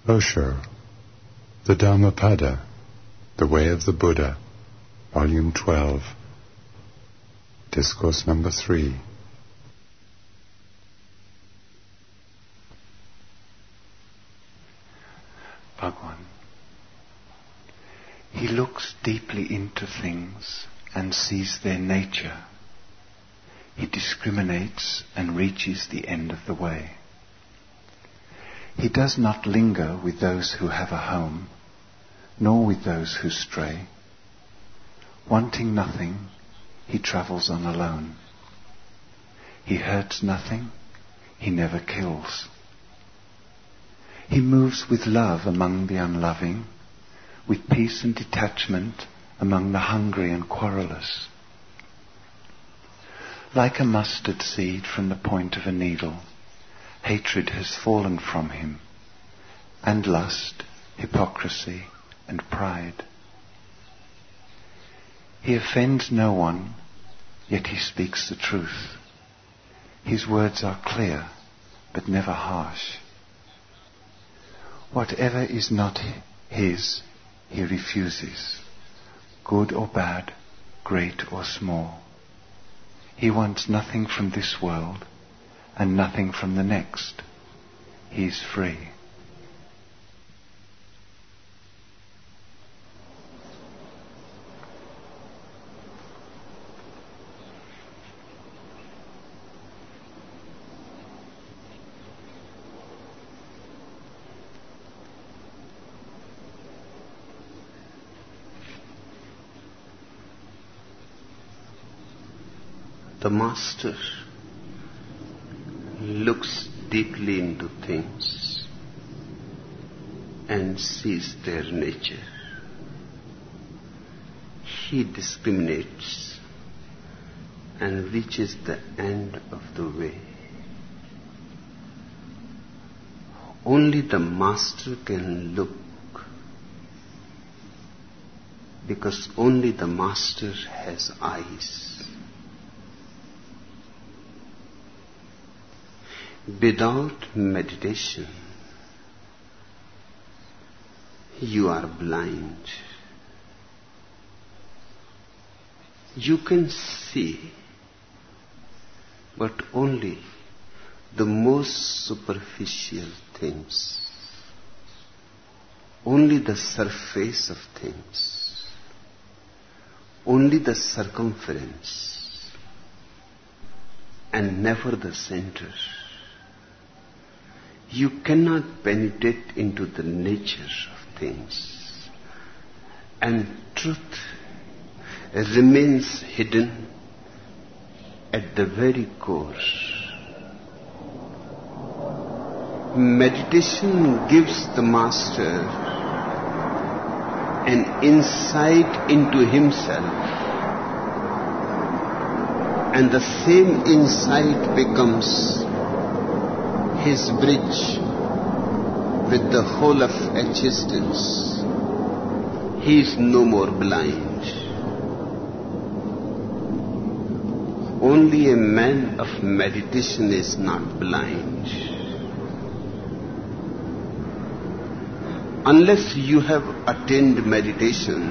Osho, The Dhammapada, The Way of the Buddha, Volume 12, Discourse number 3. Bhagwan. He looks deeply into things and sees their nature. He discriminates and reaches the end of the way. He does not linger with those who have a home, nor with those who stray. Wanting nothing, he travels on alone. He hurts nothing, he never kills. He moves with love among the unloving, with peace and detachment among the hungry and querulous. Like a mustard seed from the point of a needle, hatred has fallen from him, and lust, hypocrisy, and pride. He offends no one, yet he speaks the truth. His words are clear, but never harsh. Whatever is not his, he refuses, good or bad, great or small. He wants nothing from this world, and nothing from the next. He is free. The master looks deeply into things and sees their nature. He discriminates and reaches the end of the way. Only the master can look, because only the master has eyes. Without meditation, you are blind. You can see, but only the most superficial things, only the surface of things, only the circumference, and never the center. You cannot penetrate into the nature of things, and truth remains hidden at the very core. Meditation gives the master an insight into himself, and the same insight becomes his bridge with the whole of existence. He is no more blind. Only a man of meditation is not blind. Unless you have attained meditation,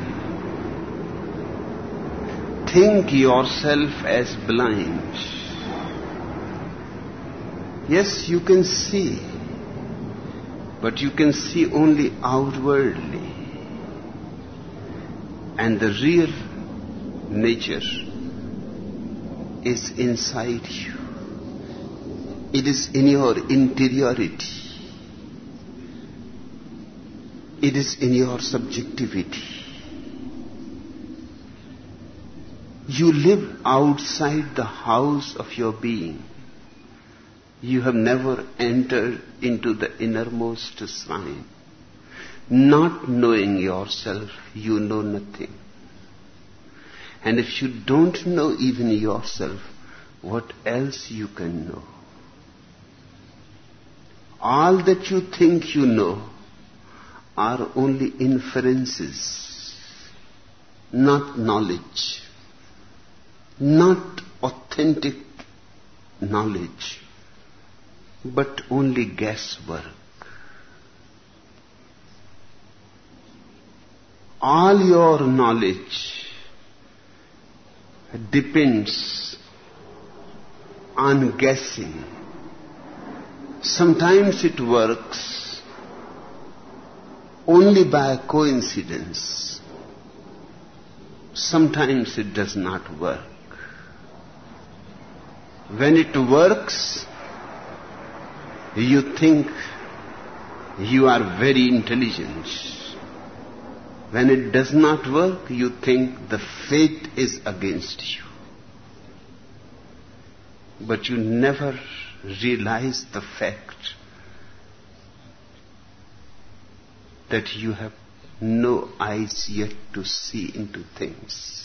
think yourself as blind. Yes, you can see, but you can see only outwardly. And the real nature is inside you. It is in your interiority. It is in your subjectivity. You live outside the house of your being. You have never entered into the innermost shrine. Not knowing yourself, you know nothing. And if you don't know even yourself, what else you can know? All that you think you know are only inferences, not knowledge, not authentic knowledge, but only guesswork. all your knowledge depends on guessing. Sometimes it works only by coincidence. Sometimes it does not work. When it works, you think you are very intelligent. When it does not work, you think the fate is against you. But you never realize the fact that you have no eyes yet to see into things.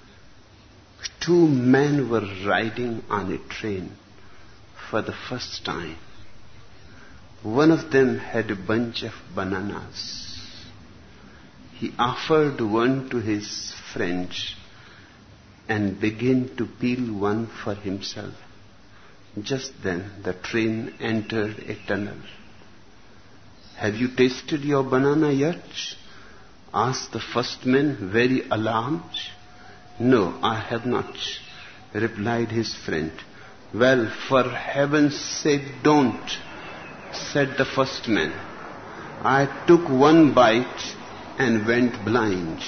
2 men were riding on a train for the first time. One of them had a bunch of bananas. He offered one to his friend and began to peel one for himself. Just then the train entered a tunnel. "Have you tasted your banana yet?" asked the first man, very alarmed. "No, I have not," replied his friend. "Well, for heaven's sake, don't," said the first man. "I took one bite and went blind."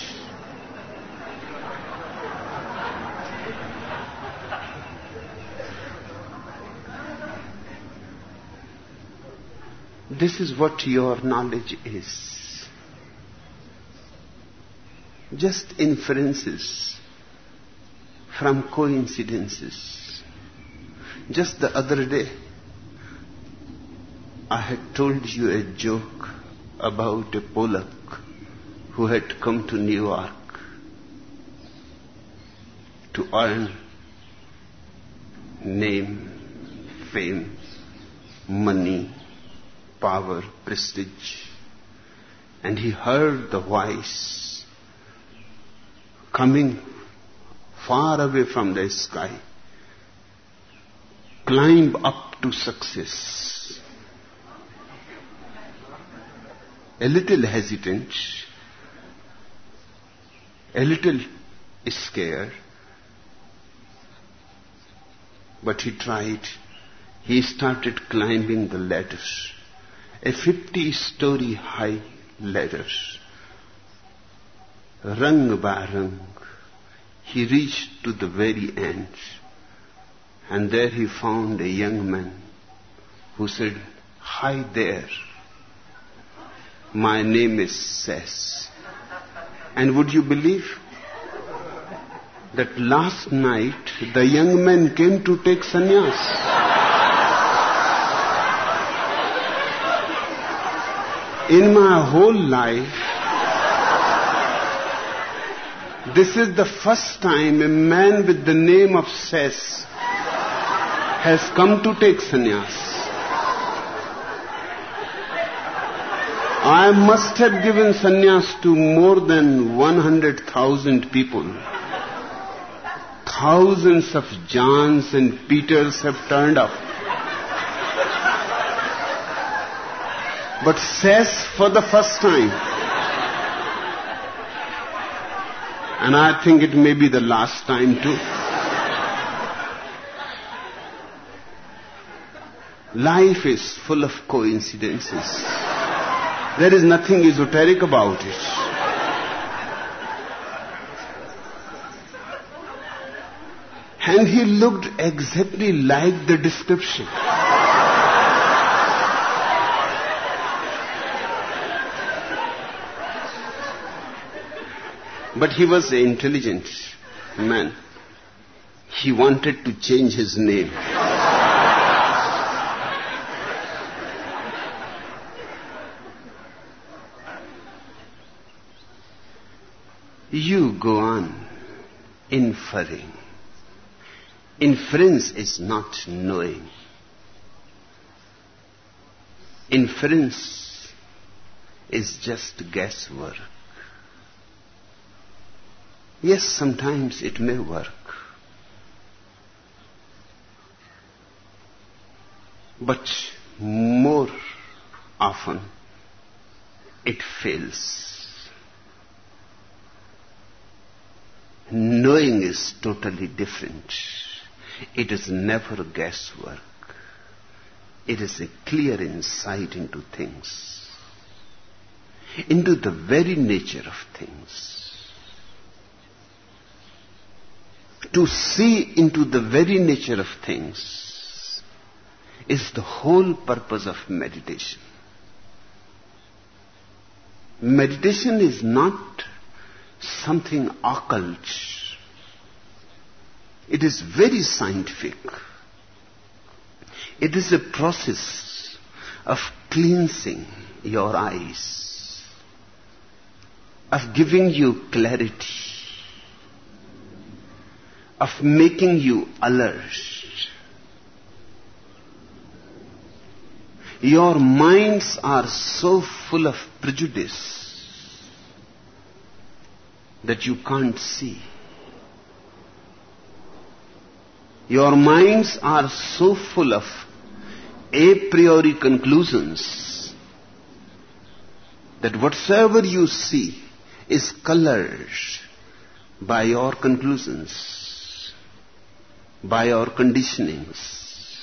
This is what your knowledge is. Just inferences from coincidences. Just the other day, I had told you a joke about a Polak who had come to New York to earn name, fame, money, power, prestige. And he heard the voice coming far away from the sky. Climb up to success. A little hesitant, a little scared, but he tried. He started climbing the ladder, a 50-story high ladder. Rung by rung, he reached to the very end, and there he found a young man who said, "Hi there, my name is Sess." And would you believe that last night the young man came to take sannyas? In my whole life, this is the first time a man with the name of Sess has come to take sannyas. I must have given sannyas to more than 100,000 people. Thousands of Johns and Peters have turned up. But Sess for the first time. And I think it may be the last time too. Life is full of coincidences. There is nothing esoteric about it. And he looked exactly like the description. But he was an intelligent man. He wanted to change his name. You go on inferring. Inference is not knowing. Inference is just guesswork. Yes, sometimes it may work. But more often it fails. Knowing is totally different. It is never guesswork. It is a clear insight into things, into the very nature of things. To see into the very nature of things is the whole purpose of meditation. Meditation is not something occult. It is very scientific. It is a process of cleansing your eyes, of giving you clarity, of making you alert. Your minds are so full of prejudice that you can't see. Your minds are so full of a priori conclusions that whatsoever you see is colored by your conclusions, by your conditionings.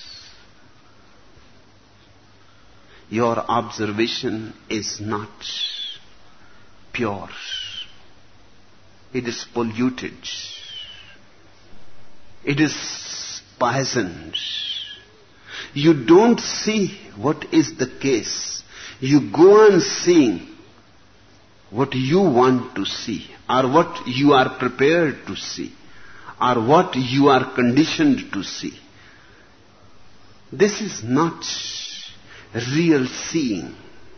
Your observation is not pure. It is polluted. It is poisoned. You don't see what is the case. You go on seeing what you want to see, or what you are prepared to see, or what you are conditioned to see. This is not real seeing.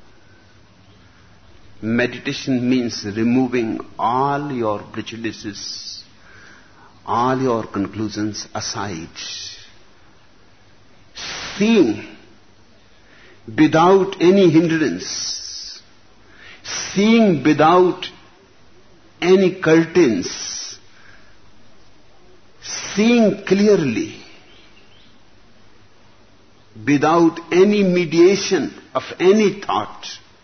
Meditation means removing all your prejudices, all your conclusions aside. Seeing without any hindrance, seeing without any curtains, seeing clearly, without any mediation of any thought,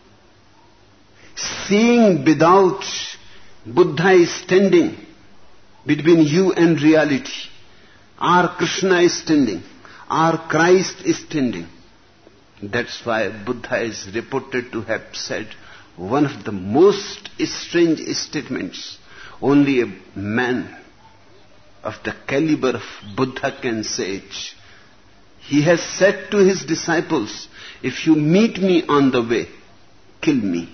seeing without Buddha is standing between you and reality, or Krishna is standing, or Christ is standing. That's why Buddha is reported to have said one of the most strange statements only a man of the caliber of Buddha can say it. He has said to his disciples, if you meet me on the way, kill me.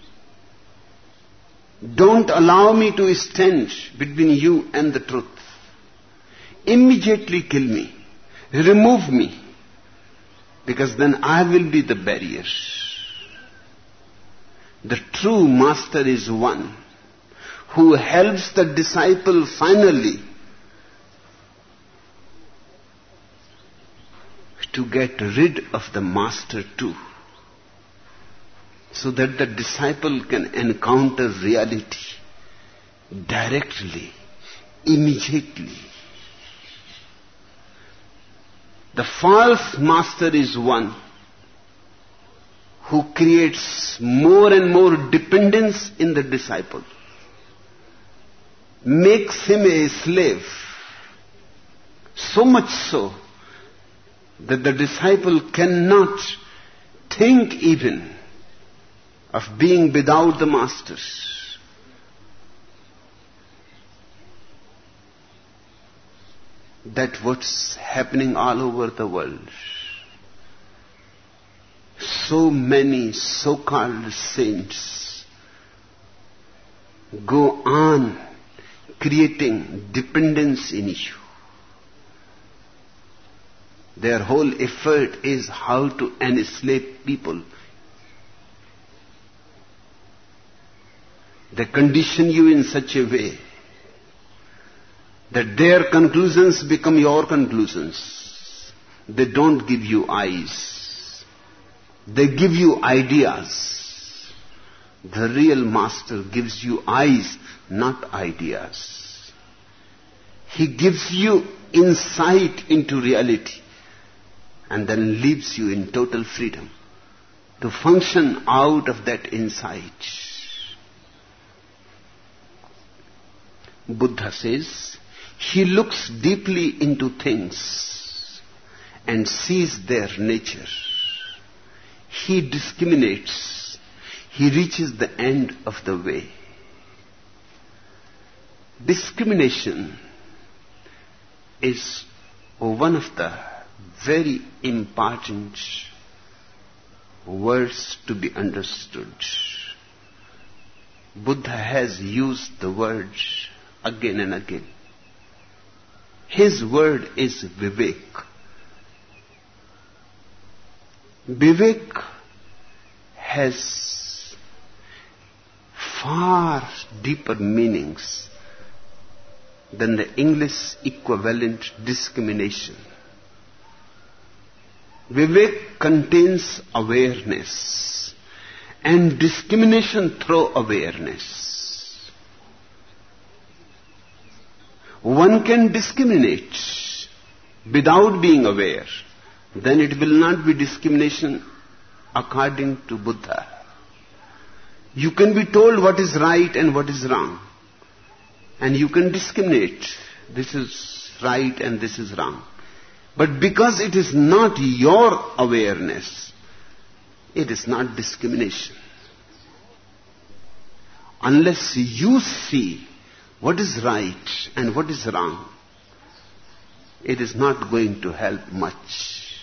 Don't allow me to stand between you and the truth. Immediately kill me. Remove me. Because then I will be the barrier. The true master is one who helps the disciple finally to get rid of the master too, so that the disciple can encounter reality directly, immediately. The false master is one who creates more and more dependence in the disciple, makes him a slave, so much so that the disciple cannot think even of being without the master. That's what's happening all over the world. So many so-called saints go on creating dependence in you. Their whole effort is how to enslave people. They condition you in such a way that their conclusions become your conclusions. They don't give you eyes. They give you ideas. The real master gives you eyes, not ideas. He gives you insight into reality and then leaves you in total freedom to function out of that insight. Buddha says, he looks deeply into things and sees their nature. He discriminates. He reaches the end of the way. Discrimination is one of the very important words to be understood. Buddha has used the word again and again. His word is Vivek. Vivek has far deeper meanings than the English equivalent discrimination. Vivek contains awareness and discrimination through awareness. One can discriminate without being aware, then it will not be discrimination according to Buddha. You can be told what is right and what is wrong, and you can discriminate. This is right and this is wrong. But because it is not your awareness, it is not discrimination. Unless you see what is right and what is wrong, it is not going to help much.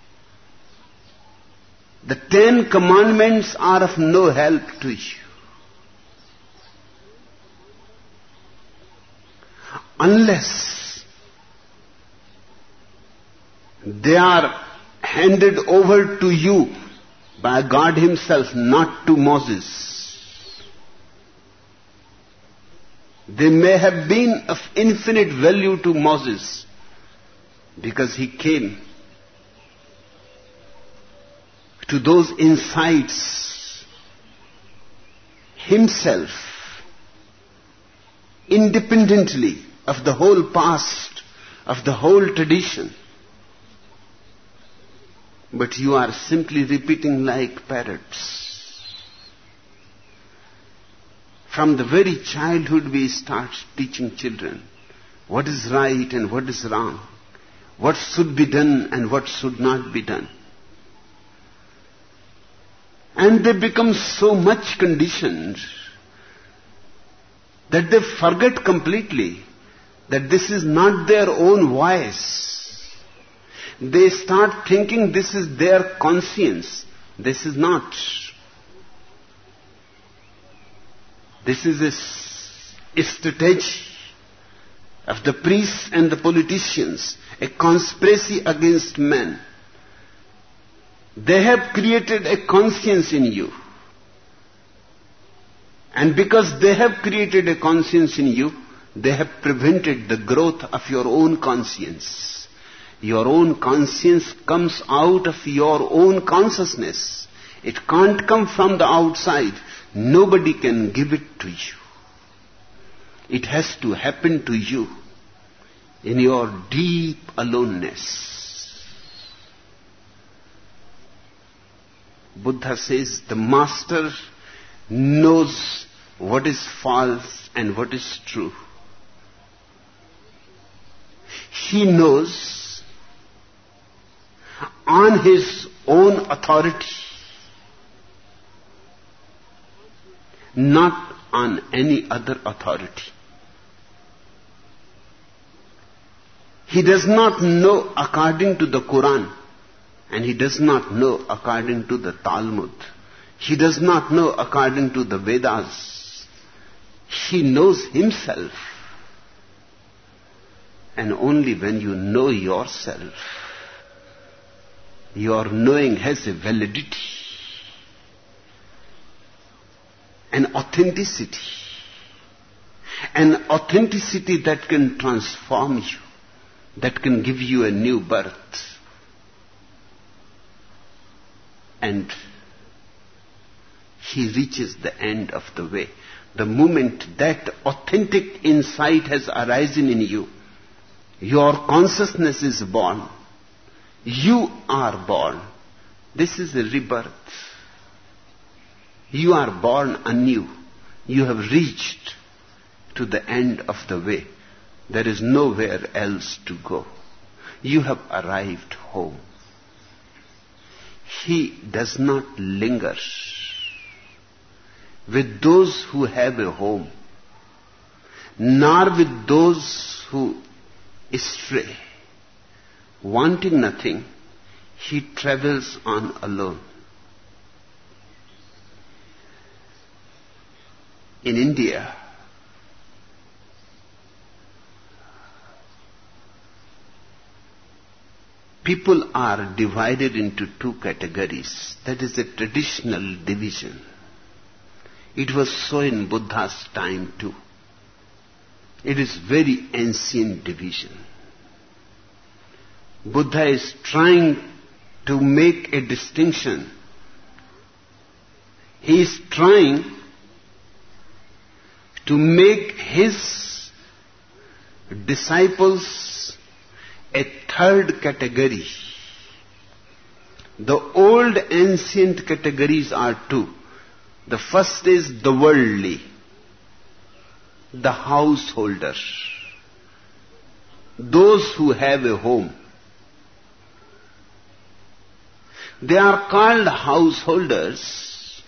The 10 Commandments are of no help to you. Unless they are handed over to you by God Himself, not to Moses. They may have been of infinite value to Moses because he came to those insights himself, independently of the whole past, of the whole tradition. But you are simply repeating like parrots. From the very childhood we start teaching children what is right and what is wrong, what should be done and what should not be done. And they become so much conditioned that they forget completely that this is not their own voice. They start thinking this is their conscience. This is not. This is a strategy of the priests and the politicians, a conspiracy against men. They have created a conscience in you. And because they have created a conscience in you, they have prevented the growth of your own conscience. Your own conscience comes out of your own consciousness. It can't come from the outside. Nobody can give it to you. It has to happen to you in your deep aloneness. Buddha says the master knows what is false and what is true. He knows on his own authority, not on any other authority. He does not know according to the Quran, and he does not know according to the Talmud. He does not know according to the Vedas. He knows himself. And only when you know yourself, your knowing has a validity, an authenticity that can transform you, that can give you a new birth. And he reaches the end of the way. The moment that authentic insight has arisen in you, your consciousness is born. You are born. This is a rebirth. You are born anew. You have reached to the end of the way. There is nowhere else to go. You have arrived home. He does not linger with those who have a home, nor with those who stray. Wanting nothing, he travels on alone. In India, people are divided into two categories. That is a traditional division. It was so in Buddha's time too. It is very ancient division. Buddha is trying to make a distinction. He is trying to make his disciples a third category. The old ancient categories are two. The first is the worldly, the householder, those who have a home. They are called householders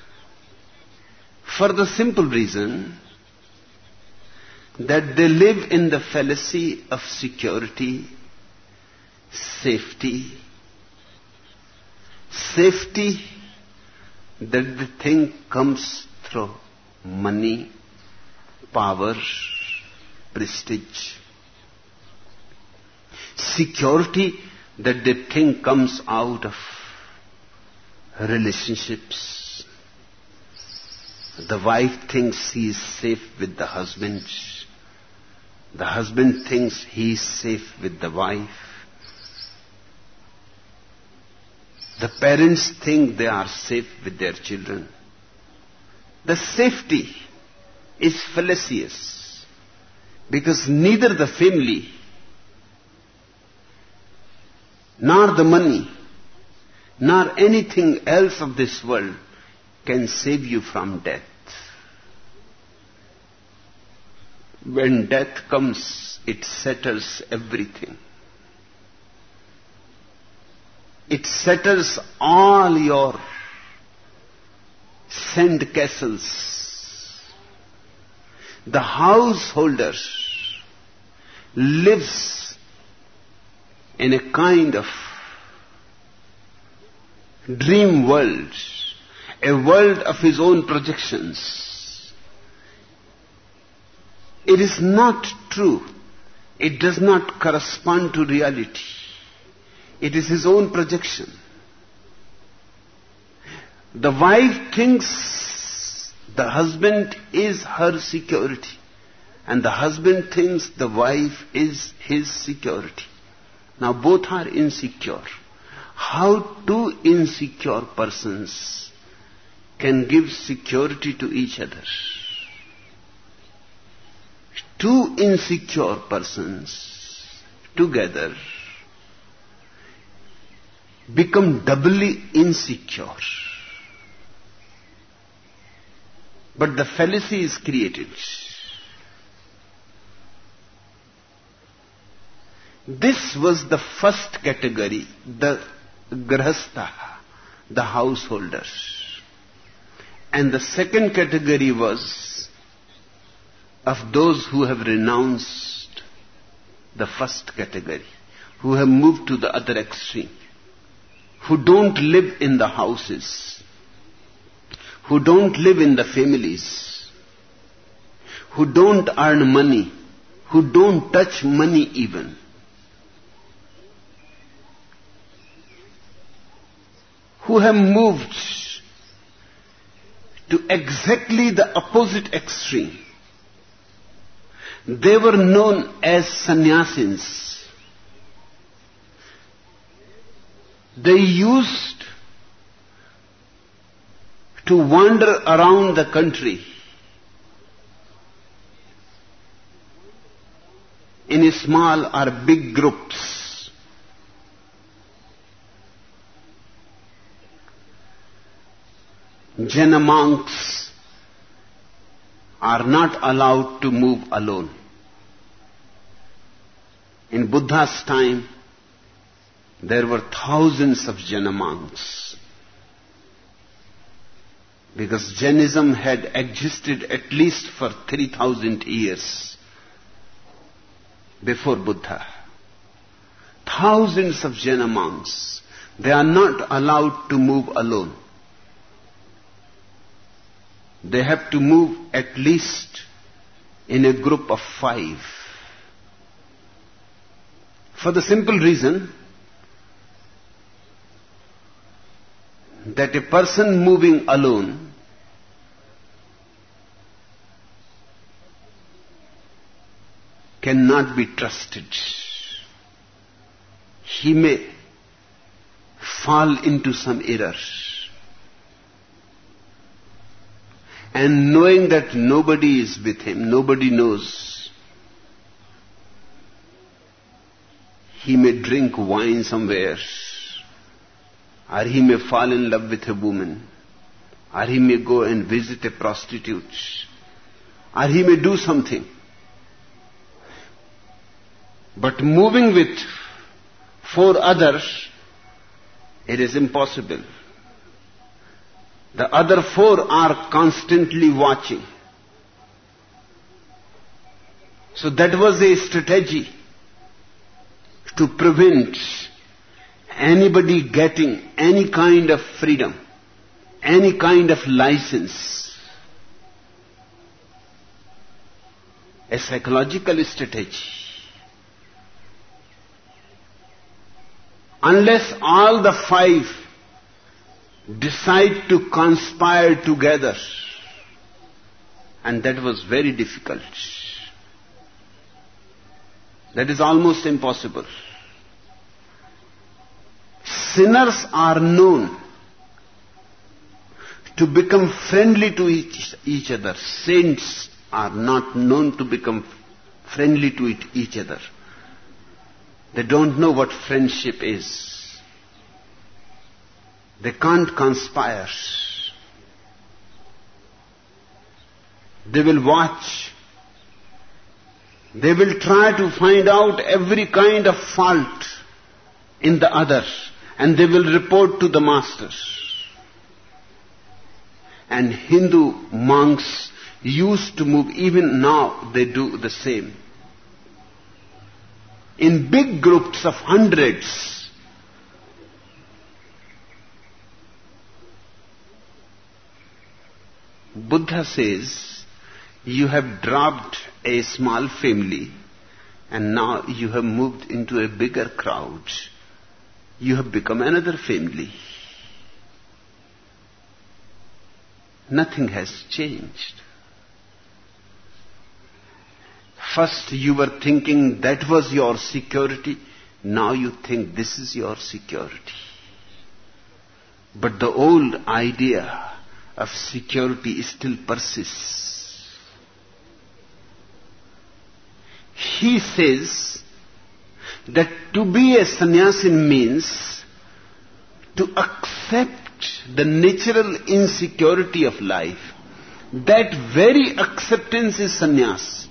for the simple reason that they live in the fallacy of security, safety. Safety that the thing comes through money, power, prestige. Security that the thing comes out of relationships. The wife thinks he is safe with the husband. The husband thinks he is safe with the wife. The parents think they are safe with their children. The safety is fallacious because neither the family nor the money nor anything else of this world can save you from death. When death comes, it settles everything. It settles all your sand castles. The householder lives in a kind of dream world, a world of his own projections. It is not true. It does not correspond to reality. It is his own projection. The wife thinks the husband is her security, and the husband thinks the wife is his security. Now both are insecure. How two insecure persons can give security to each other? Two insecure persons together become doubly insecure. But the fallacy is created. This was the first category, the grahastha, the householders. And the second category was of those who have renounced the first category, who have moved to the other extreme, who don't live in the houses, who don't live in the families, who don't earn money, who don't touch money even, who have moved to exactly the opposite extreme. They were known as sannyasins. They used to wander around the country in small or big groups. Jaina monks are not allowed to move alone. In Buddha's time, there were thousands of Jaina monks, because Jainism had existed at least for 3,000 years before Buddha. Thousands of Jaina monks, they are not allowed to move alone. They have to move at least in a group of 5. For the simple reason that a person moving alone cannot be trusted. He may fall into some error. And knowing that nobody is with him, nobody knows, he may drink wine somewhere, or he may fall in love with a woman, or he may go and visit a prostitute, or he may do something. But moving with 4 others, it is impossible. The other 4 are constantly watching. So that was a strategy to prevent anybody getting any kind of freedom, any kind of license. A psychological strategy. Unless all the 5 decide to conspire together, and that was very difficult. That is almost impossible. Sinners are known to become friendly to each other. Saints are not known to become friendly to each other. They don't know what friendship is. They can't conspire. They will watch. They will try to find out every kind of fault in the other, and they will report to the masters. And Hindu monks used to move, even now they do the same. In big groups of hundreds. Buddha says, you have dropped a small family and now you have moved into a bigger crowd. You have become another family. Nothing has changed. First you were thinking that was your security. Now you think this is your security. But the old idea of security still persists. He says that to be a sannyasi means to accept the natural insecurity of life. That very acceptance is sannyas.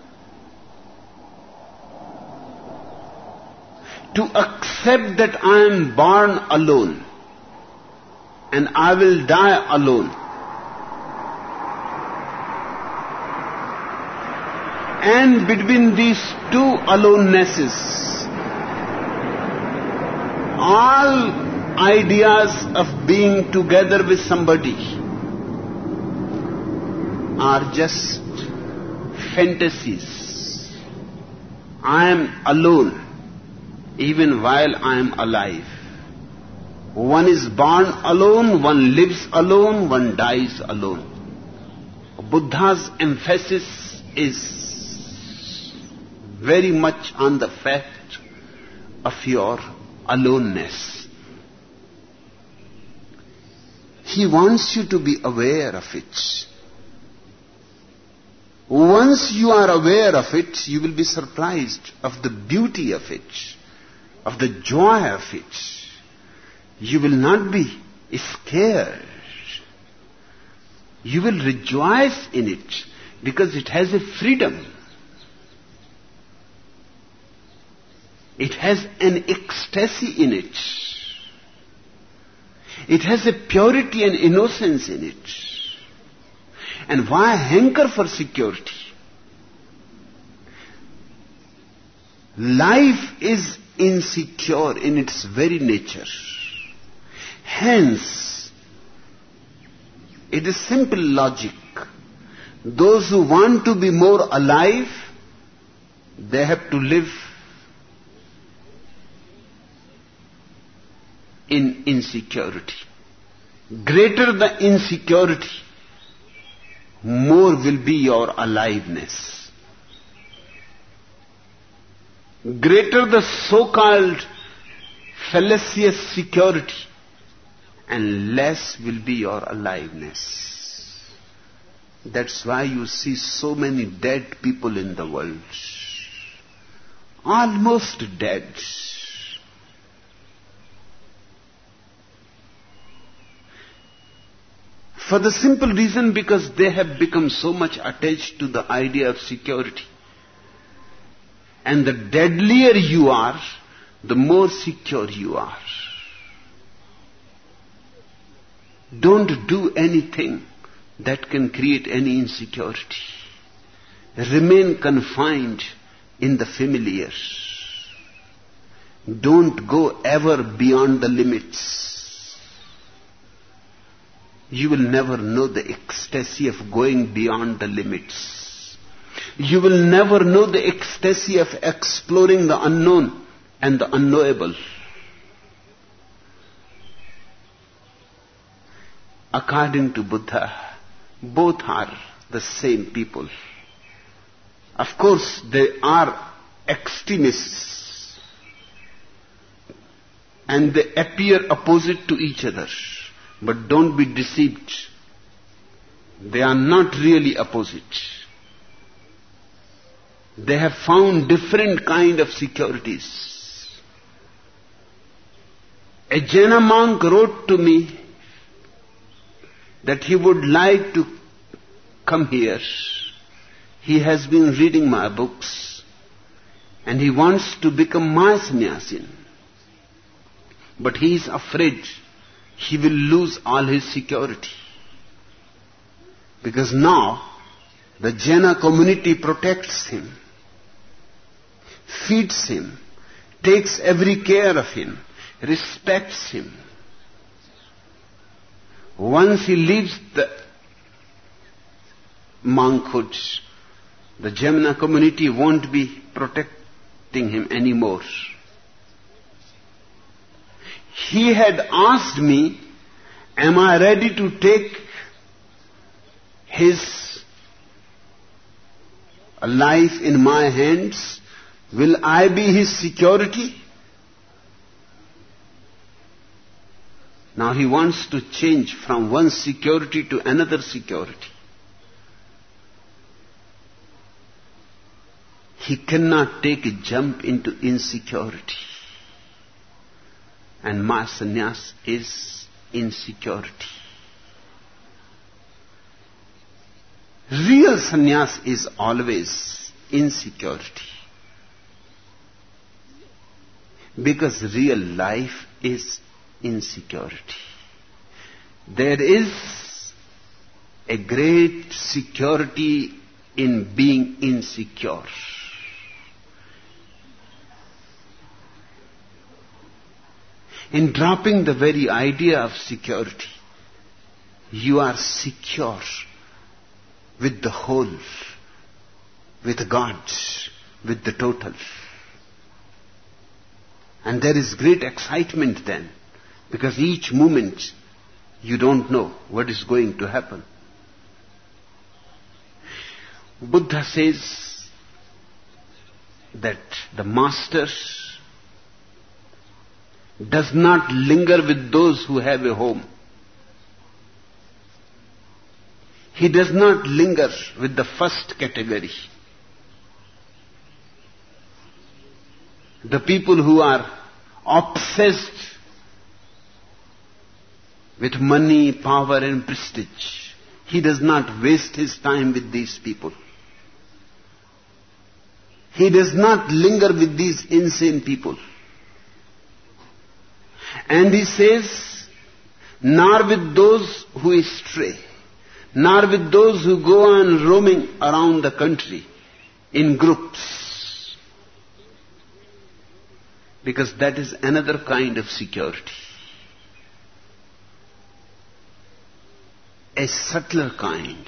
To accept that I am born alone and I will die alone. And between these 2 alonenesses, all ideas of being together with somebody are just fantasies. I am alone even while I am alive. One is born alone, one lives alone, one dies alone. Buddha's emphasis is very much on the fact of your aloneness. He wants you to be aware of it. Once you are aware of it, you will be surprised of the beauty of it, of the joy of it. You will not be scared. You will rejoice in it. because it has a freedom. It has an ecstasy in it. It has a purity and innocence in it. And why hanker for security? Life is insecure in its very nature. Hence, it is simple logic. Those who want to be more alive, they have to live in insecurity. Greater the insecurity, more will be your aliveness. Greater the so-called fallacious security, and less will be your aliveness. That's why you see so many dead people in the world. Almost dead. For the simple reason because they have become so much attached to the idea of security. And the deadlier you are, the more secure you are. Don't do anything that can create any insecurity. Remain confined in the familiar. Don't go ever beyond the limits. You will never know the ecstasy of going beyond the limits. You will never know the ecstasy of exploring the unknown and the unknowable. According to Buddha, both are the same people. Of course, they are extremists and they appear opposite to each other. But don't be deceived. They are not really opposite. They have found different kind of securities. A Jaina monk wrote to me that he would like to come here. He has been reading my books and he wants to become my sannyasin. But he is afraid he will lose all his security. Because now the Jaina community protects him, feeds him, takes every care of him, respects him. Once he leaves the monkhood, the Jaina community won't be protecting him anymore. He had asked me, am I ready to take his life in my hands? Will I be his security? Now he wants to change from one security to another security. He cannot take a jump into insecurity. And my sannyas is insecurity. Real sannyas is always insecurity. Because real life is insecurity. There is a great security in being insecure. In dropping the very idea of security, you are secure with the whole, with God, with the total. And there is great excitement then, because each moment you don't know what is going to happen. Buddha says that the master does not linger with those who have a home. He does not linger with the first category. The people who are obsessed with money, power and prestige. He does not waste his time with these people. He does not linger with these insane people. And he says, nor with those who stray, nor with those who go on roaming around the country in groups. Because that is another kind of security. A subtler kind.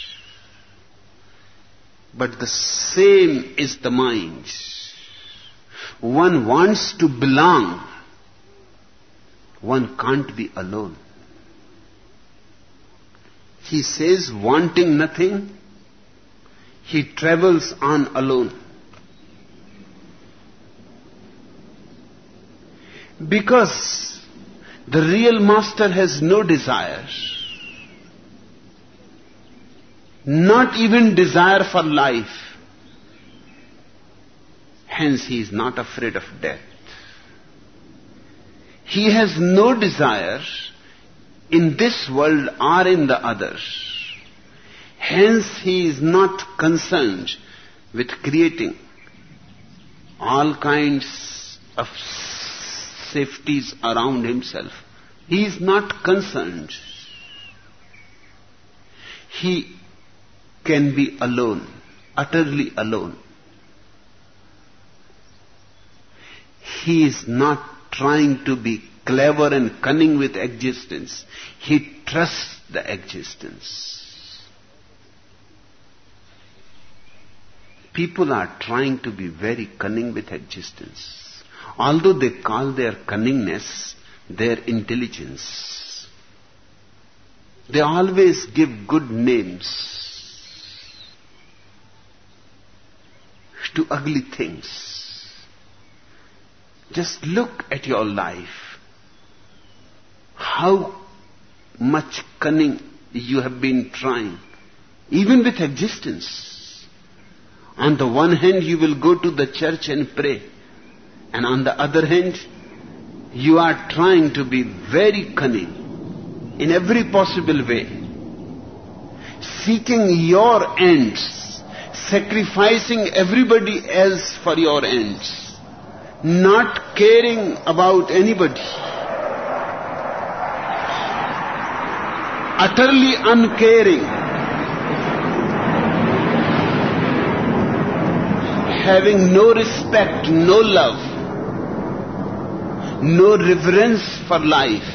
But the same is the mind. One wants to belong. One can't be alone. He says, wanting nothing, he travels on alone. Because the real master has no desire. Not even desire for life. Hence he is not afraid of death. He has no desire in this world or in the other. Hence he is not concerned with creating all kinds of safeties around himself. He is not concerned. He can be alone, utterly alone. He is not trying to be clever and cunning with existence. He trusts the existence. People are trying to be very cunning with existence. Although they call their cunningness their intelligence. They always give good names to ugly things. Just look at your life. How much cunning you have been trying, even with existence. On the one hand, you will go to the church and pray. And on the other hand, you are trying to be very cunning in every possible way. Seeking your ends, sacrificing everybody else for your ends. Not caring about anybody. Utterly uncaring. Having no respect, no love, no reverence for life.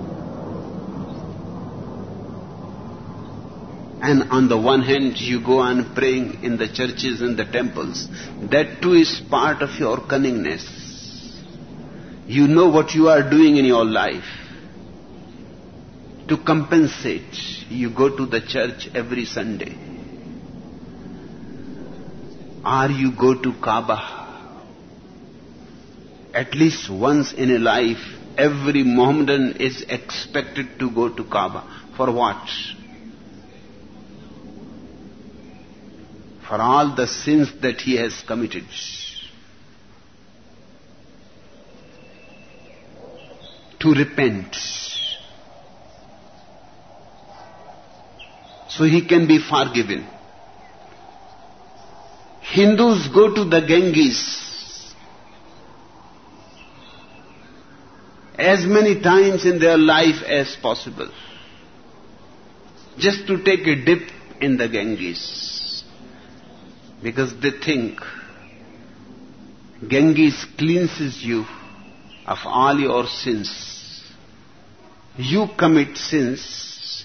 And on the one hand, you go on praying in the churches and the temples. That too is part of your cunningness. You know what you are doing in your life. To compensate, you go to the church every Sunday. Or you go to Kaaba. At least once in a life, every Mohammedan is expected to go to Kaaba. For what? For all the sins that he has committed. To repent. So he can be forgiven. Hindus go to the Ganges as many times in their life as possible, just to take a dip in the Ganges, because they think Ganges cleanses you of all your sins. You commit sins,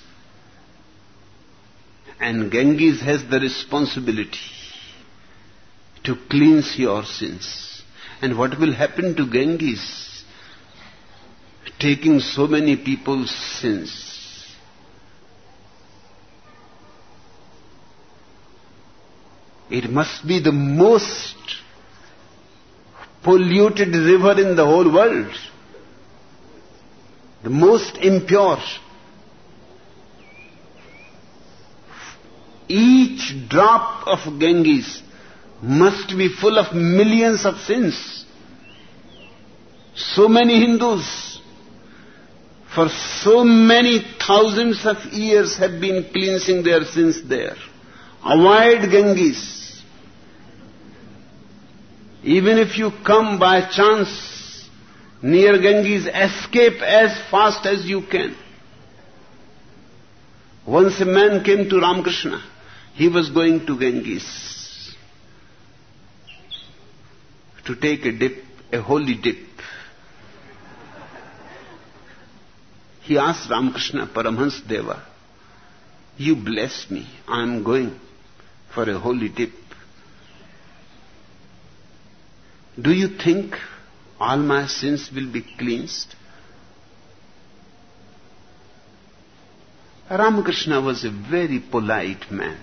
and Ganges has the responsibility to cleanse your sins. And what will happen to Ganges taking so many people's sins? It must be the most polluted river in the whole world, the most impure. Each drop of Ganges must be full of millions of sins. So many Hindus for so many thousands of years have been cleansing their sins there. Avoid Ganges. Even if you come by chance near Ganges, escape as fast as you can. Once a man came to Ramakrishna. He was going to Ganges to take a dip, a holy dip. He asked Ramakrishna, Paramahansa Deva, you bless me, I am going for a holy dip. Do you think all my sins will be cleansed? Ramakrishna was a very polite man.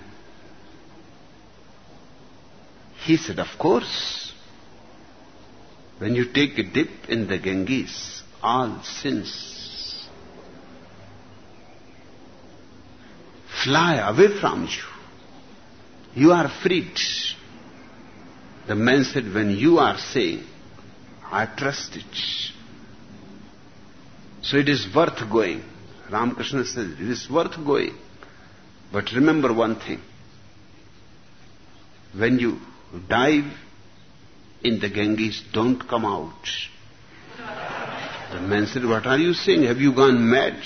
He said, of course, when you take a dip in the Ganges, all sins fly away from you. You are freed. The man said, when you are saying, I trust it. So it is worth going. Ramakrishna says, it is worth going. But remember one thing. When you dive in the Ganges, don't come out. The man said, what are you saying? Have you gone mad?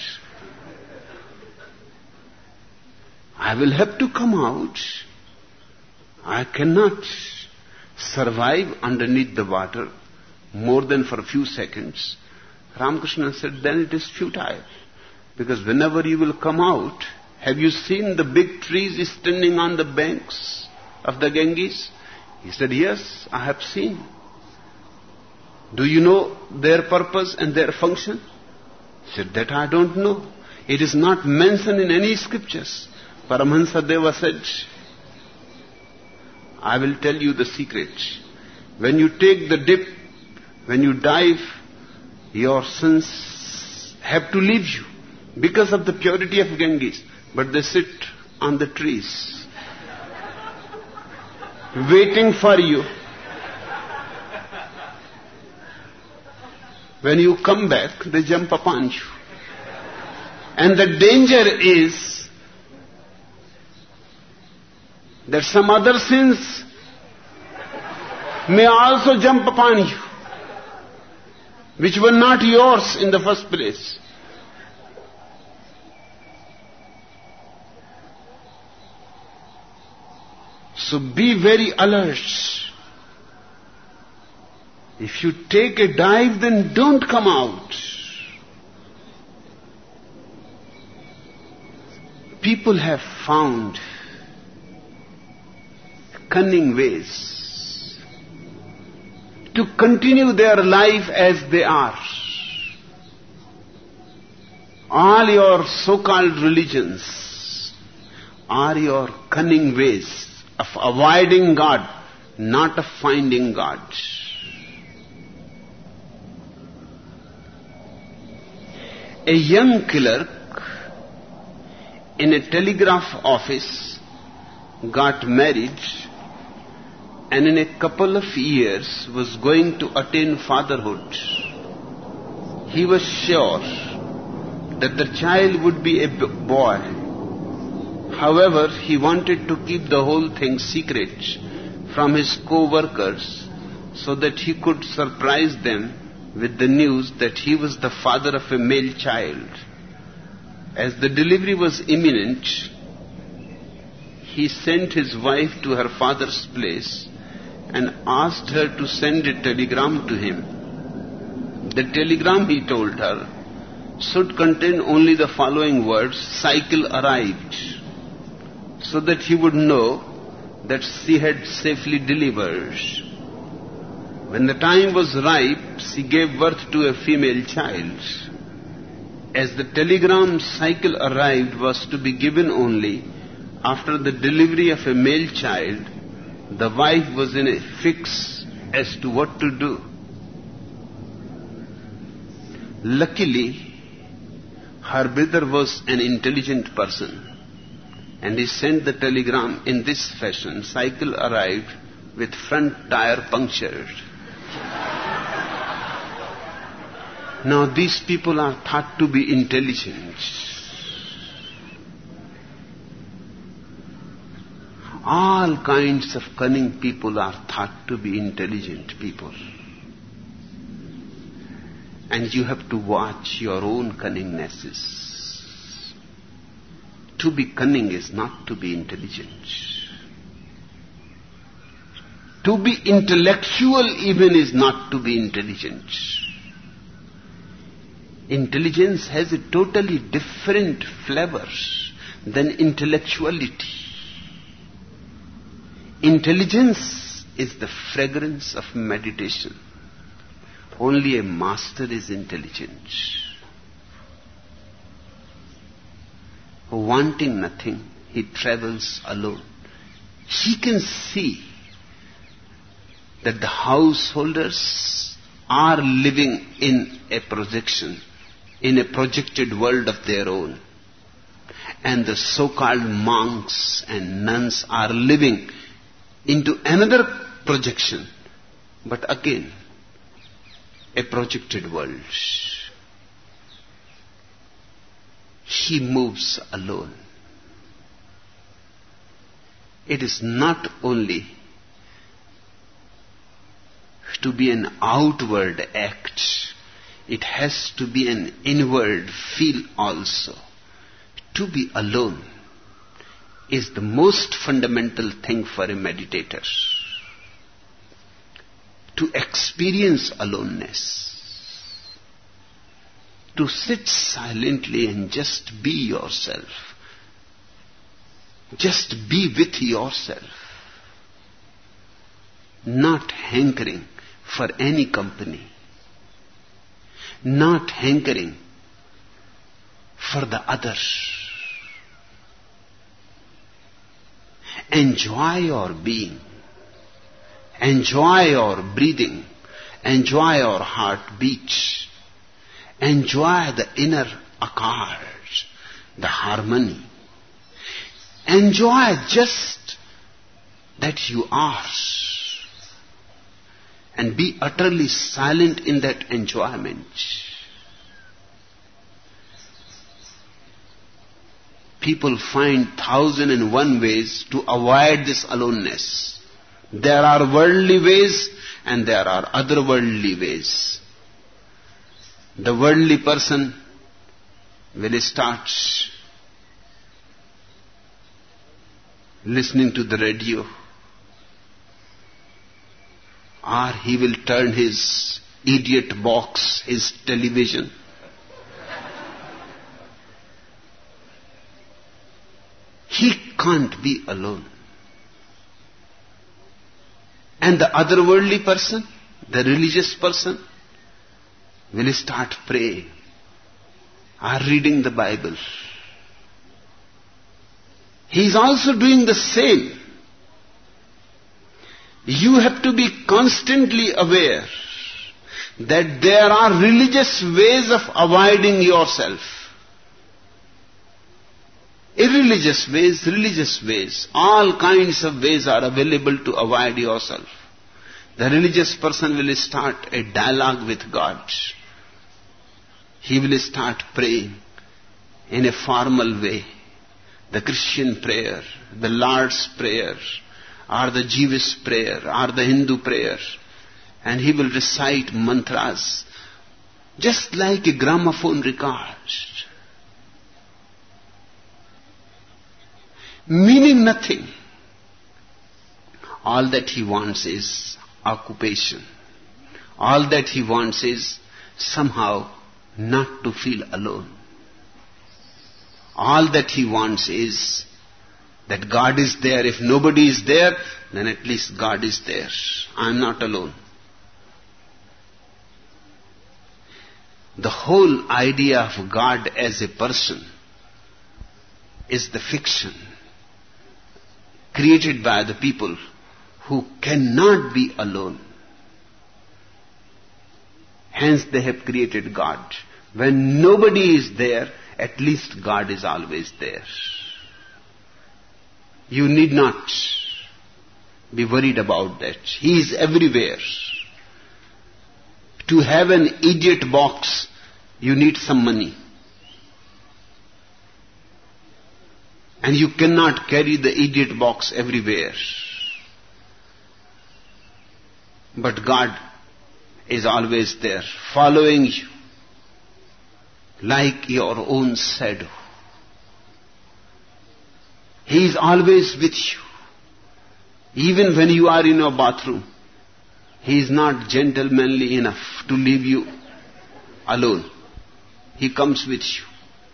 I will have to come out. I cannot survive underneath the water more than for a few seconds. Ramakrishna said, then it is futile. Because whenever you will come out, have you seen the big trees standing on the banks of the Ganges? He said, yes, I have seen. Do you know their purpose and their function? He said, that I don't know. It is not mentioned in any scriptures. Paramahansa Deva said, I will tell you the secret. When you take the dip, when you dive, your sins have to leave you because of the purity of Ganges. But they sit on the trees, waiting for you. When you come back, they jump upon you. And the danger is that some other sins may also jump upon you, which were not yours in the first place. So be very alert. If you take a dive, then don't come out. People have found cunning ways to continue their life as they are. All your so-called religions are your cunning ways of avoiding God, not of finding God. A young clerk in a telegraph office got married and in a couple of years was going to attain fatherhood. He was sure that the child would be a boy. However, he wanted to keep the whole thing secret from his co-workers so that he could surprise them with the news that he was the father of a male child. As the delivery was imminent, he sent his wife to her father's place and asked her to send a telegram to him. The telegram, he told her, should contain only the following words: cycle arrived, so that he would know that she had safely delivered. When the time was ripe, she gave birth to a female child. As the telegram cycle arrived was to be given only after the delivery of a male child, the wife was in a fix as to what to do. Luckily, her brother was an intelligent person, and he sent the telegram in this fashion: cycle arrived with front tire punctured. Now these people are thought to be intelligent. All kinds of cunning people are thought to be intelligent people. And you have to watch your own cunningnesses. To be cunning is not to be intelligent. To be intellectual even is not to be intelligent. Intelligence has a totally different flavor than intellectuality. Intelligence is the fragrance of meditation. Only a master is intelligent. Wanting nothing, he travels alone. He can see that the householders are living in a projection, in a projected world of their own. And the so-called monks and nuns are living into another projection, but again, a projected world. He moves alone. It is not only to be an outward act, it has to be an inward feel also. To be alone is the most fundamental thing for a meditator. To experience aloneness. To sit silently and just be yourself. Just be with yourself. Not hankering for any company. Not hankering for the others. Enjoy your being. Enjoy your breathing. Enjoy your heartbeat. Enjoy the inner accord, the harmony. Enjoy just that you are. And be utterly silent in that enjoyment. People find 1,001 ways to avoid this aloneness. There are worldly ways and there are otherworldly ways. The worldly person will start listening to the radio, or he will turn his idiot box, his television. He can't be alone. And the otherworldly person, the religious person, will start praying or reading the Bible. He is also doing the same. You have to be constantly aware that there are religious ways of avoiding yourself. Irreligious ways, religious ways, all kinds of ways are available to avoid yourself. The religious person will start a dialogue with God. He will start praying in a formal way. The Christian prayer, the Lord's prayer, or the Jewish prayer, or the Hindu prayer. And he will recite mantras just like a gramophone record. Meaning nothing. All that he wants is occupation. All that he wants is somehow not to feel alone. All that he wants is that God is there. If nobody is there, then at least God is there. I am not alone. The whole idea of God as a person is the fiction created by the people who cannot be alone. Hence they have created God. When nobody is there, at least God is always there. You need not be worried about that. He is everywhere. To have an idiot box You need some money. And you cannot carry the idiot box everywhere. But God is always there, following you like your own shadow. He is always with you. Even when you are in your bathroom, He is not gentlemanly enough to leave you alone. He comes with you.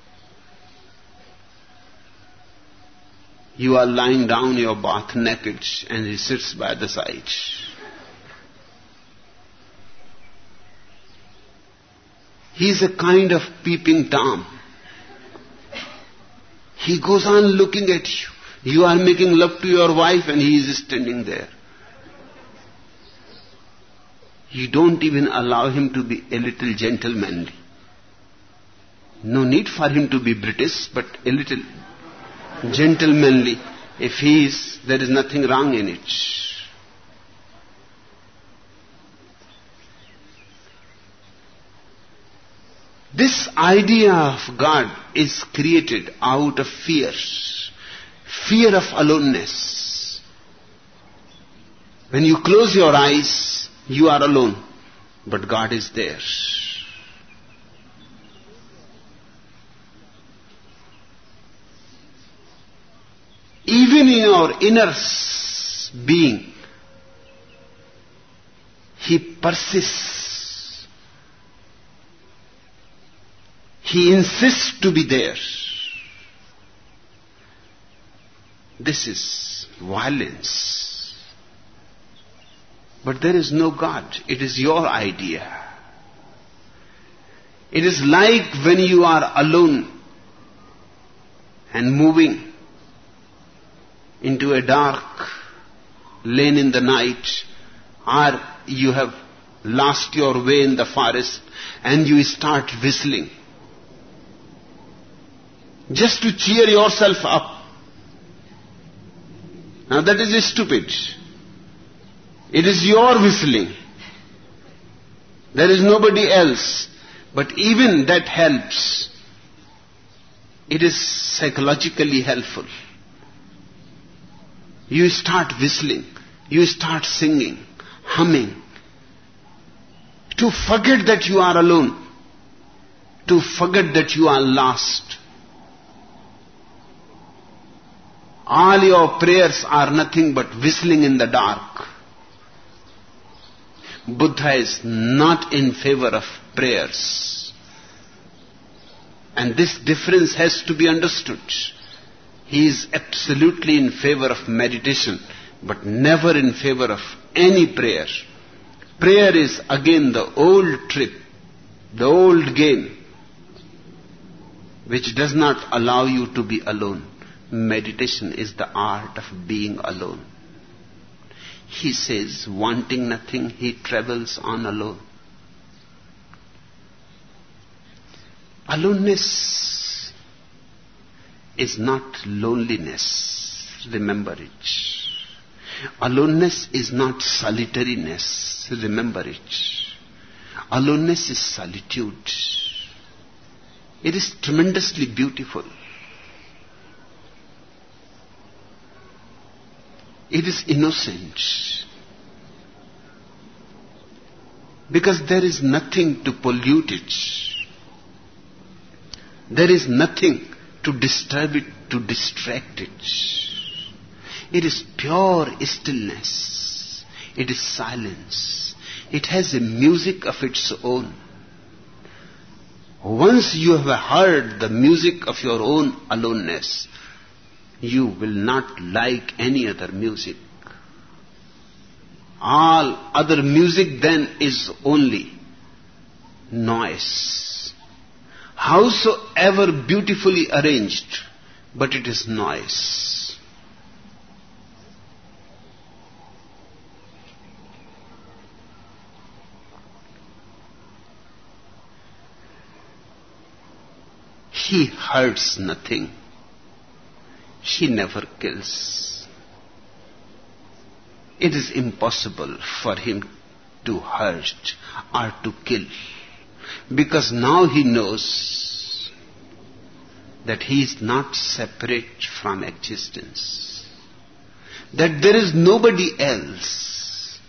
You are lying down in your bath naked and He sits by the side. He is a kind of peeping Tom. He goes on looking at you. You are making love to your wife and He is standing there. You don't even allow Him to be a little gentlemanly. No need for Him to be British, but a little gentlemanly. If He is, there is nothing wrong in it. This idea of God is created out of fear. Fear of aloneness. When you close your eyes, you are alone, but God is there. Even in our inner being, He persists. He insists to be there. This is violence. But there is no God. It is your idea. It is like when you are alone and moving into a dark lane in the night, or you have lost your way in the forest and you start whistling just to cheer yourself up. Now that is stupid. It is your whistling. There is nobody else. But even that helps. It is psychologically helpful. You start whistling. You start singing, humming. To forget that you are alone. To forget that you are lost. All your prayers are nothing but whistling in the dark. Buddha is not in favor of prayers. And this difference has to be understood. He is absolutely in favor of meditation, but never in favor of any prayer. Prayer is again the old trick, the old game, which does not allow you to be alone. Meditation is the art of being alone. He says, wanting nothing, he travels on alone. Aloneness is not loneliness. Remember it. Aloneness is not solitariness. Remember it. Aloneness is solitude. It is tremendously beautiful. It is innocent. Because there is nothing to pollute it. There is nothing to disturb it, to distract it. It is pure stillness. It is silence. It has a music of its own. Once you have heard the music of your own aloneness, you will not like any other music. All other music then is only noise. Howsoever beautifully arranged, but it is noise. He hurts nothing. He never kills. It is impossible for him to hurt or to kill. Because now he knows that he is not separate from existence, that there is nobody else.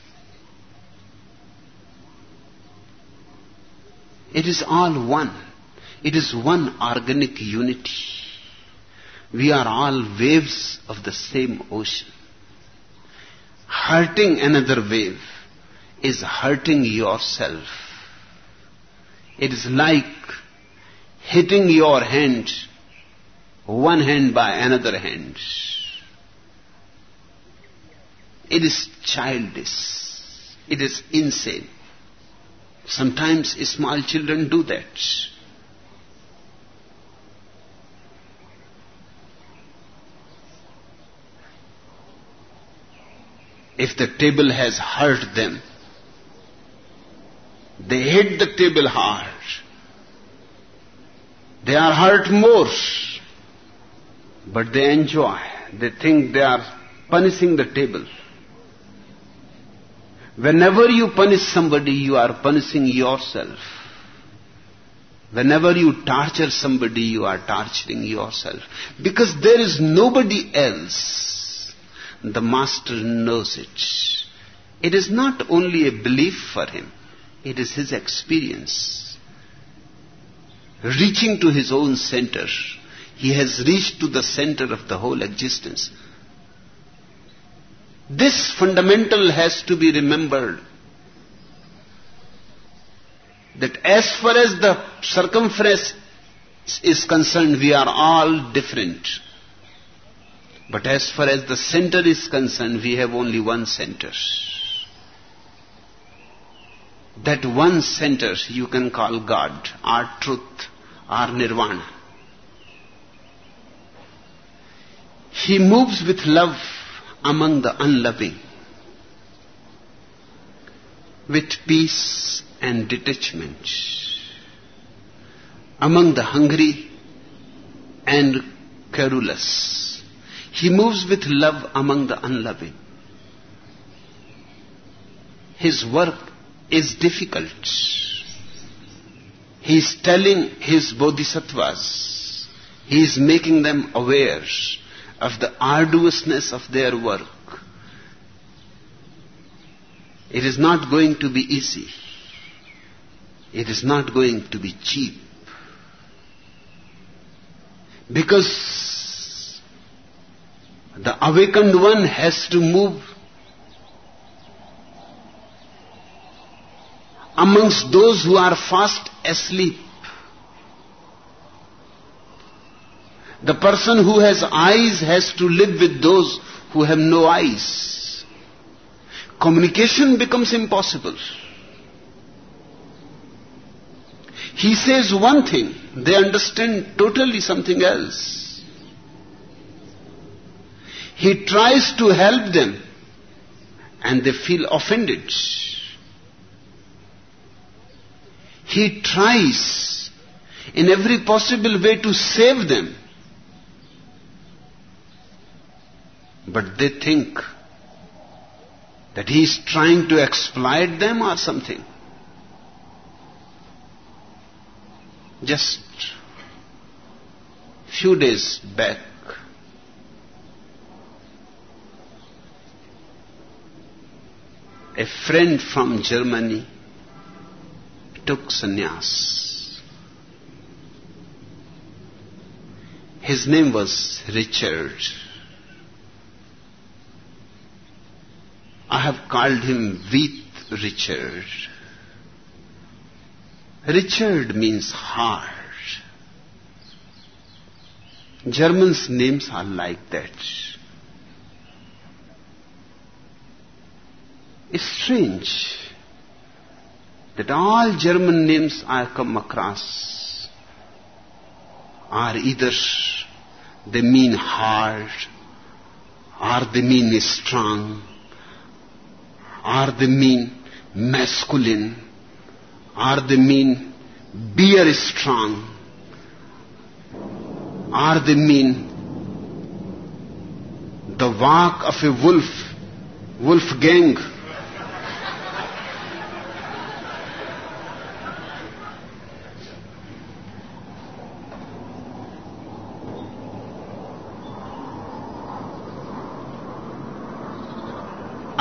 It is all one. It is one organic unity. We are all waves of the same ocean. Hurting another wave is hurting yourself. It is like hitting your hand, one hand by another hand. It is childish. It is insane. Sometimes small children do that. If the table has hurt them, they hit the table hard. They are hurt more, but they enjoy. They think they are punishing the table. Whenever you punish somebody, you are punishing yourself. Whenever you torture somebody, you are torturing yourself. Because there is nobody else. The master knows it. It is not only a belief for him. It is his experience. Reaching to his own center. He has reached to the center of the whole existence. This fundamental has to be remembered. That as far as the circumference is concerned, we are all different. But as far as the center is concerned, we have only one center. That one center you can call God, or truth, or nirvana. He moves with love among the unloving, with peace and detachment, among the hungry and querulous. He moves with love among the unloving. His work is difficult. He is telling his bodhisattvas, he is making them aware of the arduousness of their work. It is not going to be easy. It is not going to be cheap. Because the awakened one has to move amongst those who are fast asleep. The person who has eyes has to live with those who have no eyes. Communication becomes impossible. He says one thing, they understand totally something else. He tries to help them and they feel offended. He tries in every possible way to save them, but they think that he is trying to exploit them or something. Just few days back, a friend from Germany took sannyas. His name was Richard. I have called him Veith Richard. Richard means heart. Germans' names are like that. It's strange that all German names I come across are either they mean hard, or they mean strong, or they mean masculine, or they mean beer strong, or they mean the walk of a wolf gang.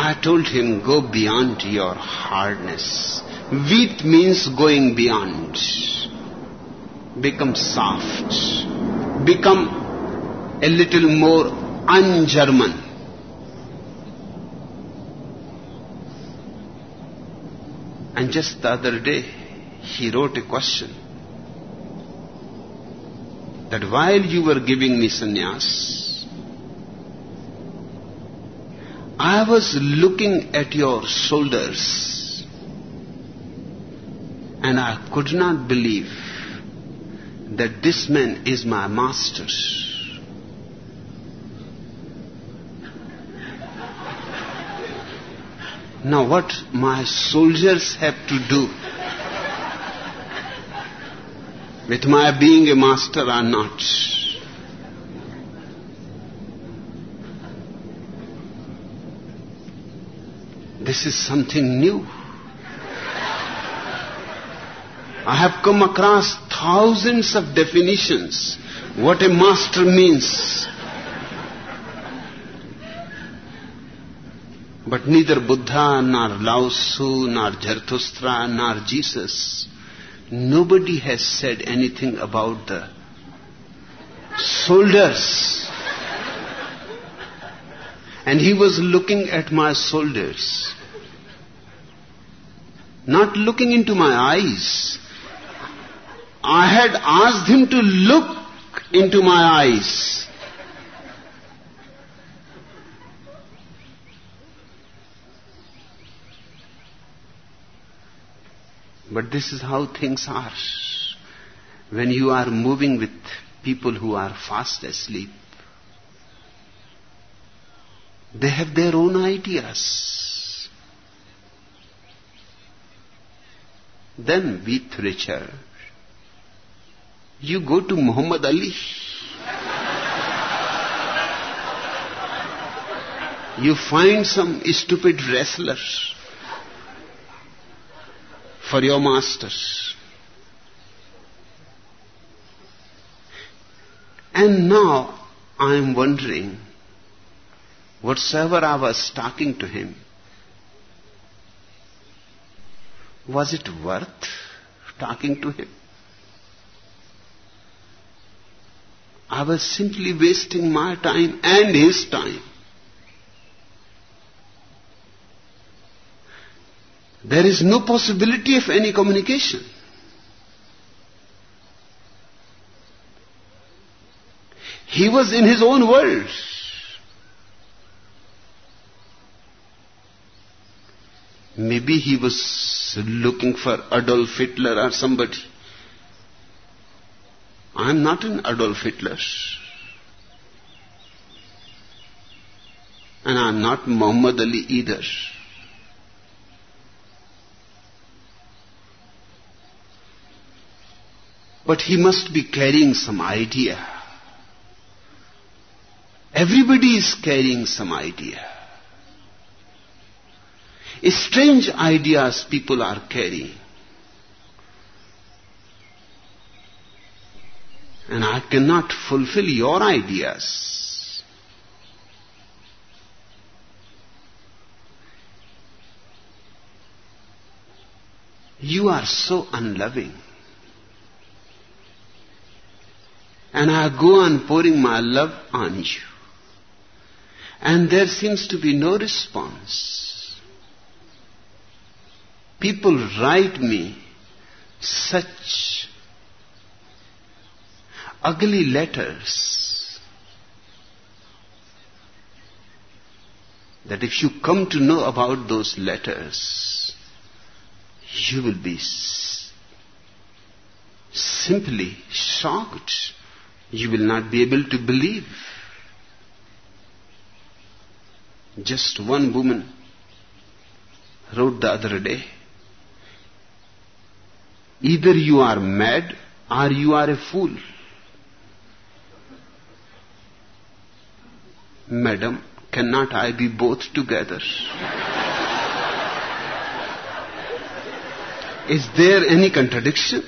I told him, go beyond your hardness. Wheat means going beyond. Become soft. Become a little more un-German. And just the other day, he wrote a question. That while you were giving me sannyas, I was looking at your shoulders and I could not believe that this man is my master. Now what my soldiers have to do with my being a master or not? This is something new. I have come across thousands of definitions what a master means. But neither Buddha, nor Lao Tzu, nor Zarathustra, nor Jesus, nobody has said anything about the shoulders. And he was looking at my shoulders, not looking into my eyes. I had asked him to look into my eyes. But this is how things are. When you are moving with people who are fast asleep, they have their own ideas. Then with Richard, you go to Muhammad Ali. You find some stupid wrestler for your masters. And now I am wondering, whatsoever I was talking to him, was it worth talking to him? I was simply wasting my time and his time. There is no possibility of any communication. He was in his own world. Maybe he was looking for Adolf Hitler or somebody. I am not an Adolf Hitler. And I am not Muhammad Ali either. But he must be carrying some idea. Everybody is carrying some idea. Strange ideas people are carrying. And I cannot fulfill your ideas. You are so unloving. And I go on pouring my love on you. And there seems to be no response. People write me such ugly letters that if you come to know about those letters, you will be simply shocked. You will not be able to believe. Just one woman wrote the other day, either you are mad or you are a fool. Madam, cannot I be both together? Is there any contradiction?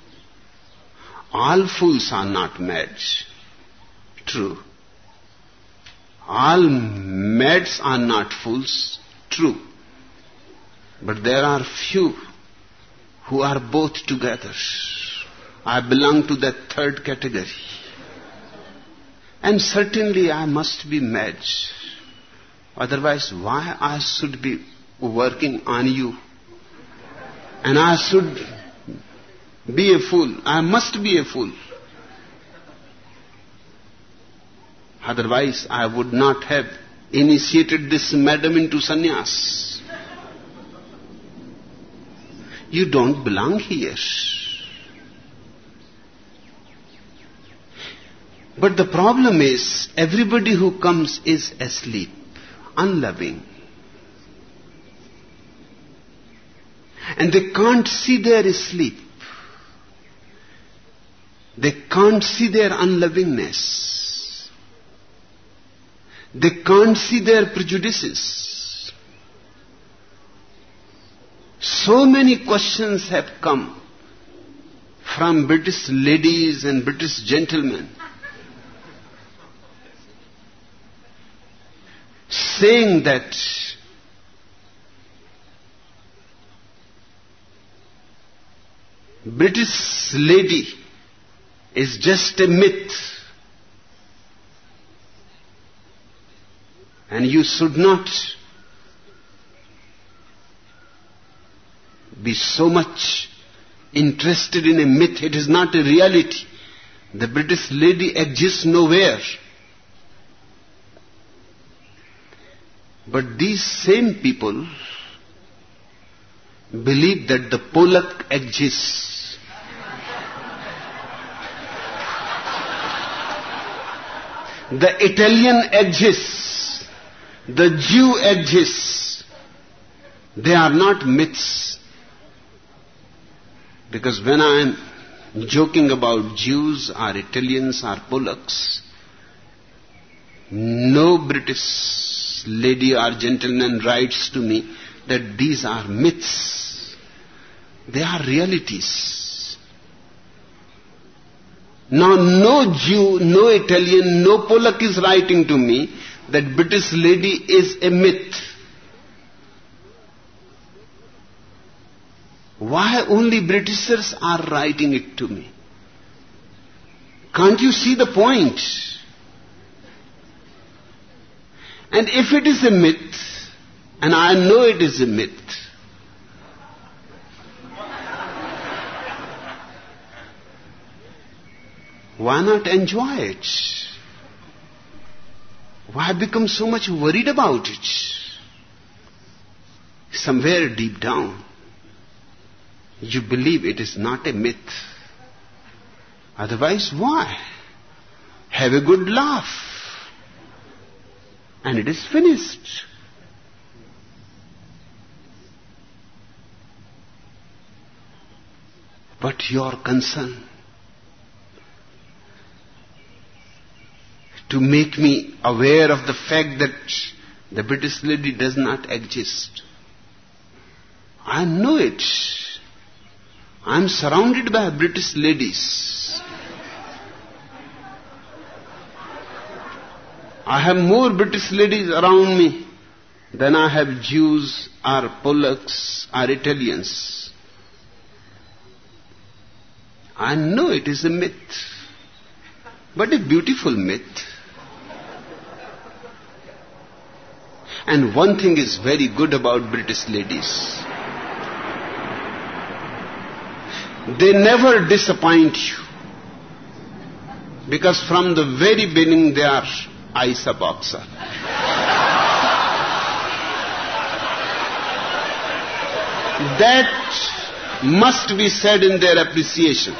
All fools are not mad. True. All mads are not fools, true. But there are few who are both together. I belong to that third category. And certainly I must be mad. Otherwise, why I should be working on you? And I should be a fool. I must be a fool. Otherwise, I would not have initiated this madam into sannyas. You don't belong here. But the problem is, everybody who comes is asleep, unloving. And they can't see their sleep. They can't see their unlovingness. They can't see their prejudices. So many questions have come from British ladies and British gentlemen saying that British lady is just a myth and you should not be so much interested in a myth. It is not a reality. The British lady exists nowhere. But these same people believe that the Polak exists. The Italian exists. The Jew exists. They are not myths. Because when I am joking about Jews or Italians or Polacks, no British lady or gentleman writes to me that these are myths. They are realities. Now no Jew, no Italian, no Polak is writing to me that British lady is a myth. Why only Britishers are writing it to me? Can't you see the point? And if it is a myth, and I know it is a myth, why not enjoy it? Why become so much worried about it? Somewhere deep down, you believe it is not a myth. Otherwise, why? Have a good laugh. And it is finished. But your concern to make me aware of the fact that the British lady does not exist. I know it. I am surrounded by British ladies. I have more British ladies around me than I have Jews or Polacks or Italians. I know it is a myth, but a beautiful myth. And one thing is very good about British ladies. They never disappoint you. Because from the very beginning they are Isa boxer. That must be said in their appreciation.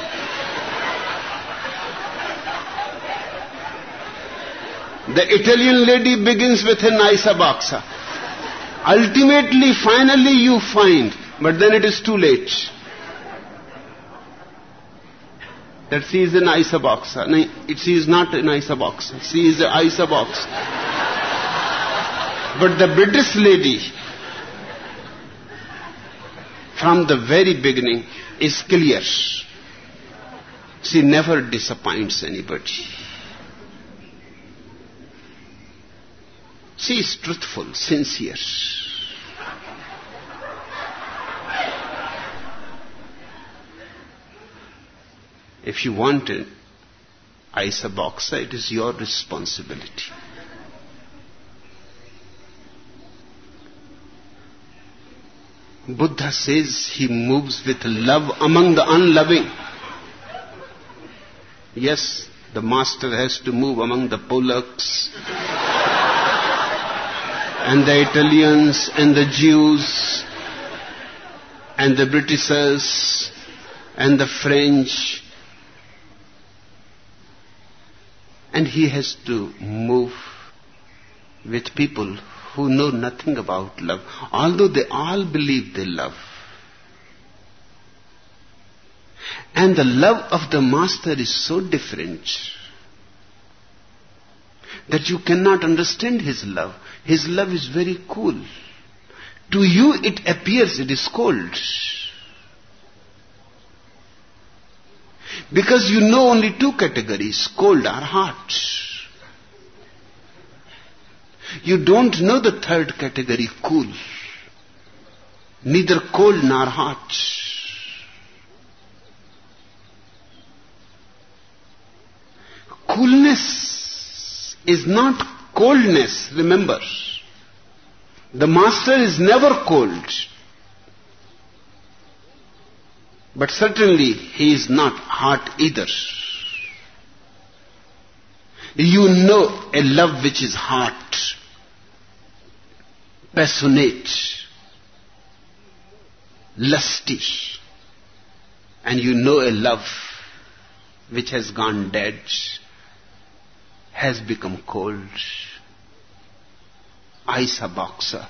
The Italian lady begins with an Isa boxer. Ultimately, finally you find, but then it is too late, that she is an Isa boxer. No, she is not an Isa boxer. She is an Isa boxer. But the British lady, from the very beginning, is clear. She never disappoints anybody. She is truthful, sincere. If you want an isoboxer, it is your responsibility. Buddha says he moves with love among the unloving. Yes, the master has to move among the Polacks and the Italians and the Jews and the Britishers and the French. And he has to move with people who know nothing about love, although they all believe they love. And the love of the master is so different that you cannot understand his love. His love is very cool. To you it appears it is cold. Because you know only two categories, cold or hot. You don't know the third category, cool. Neither cold nor hot. Coolness is not coldness, remember. The master is never cold. But certainly he is not hot either. You know a love which is hot, passionate, lusty. And you know a love which has gone dead, has become cold. Isoboxer.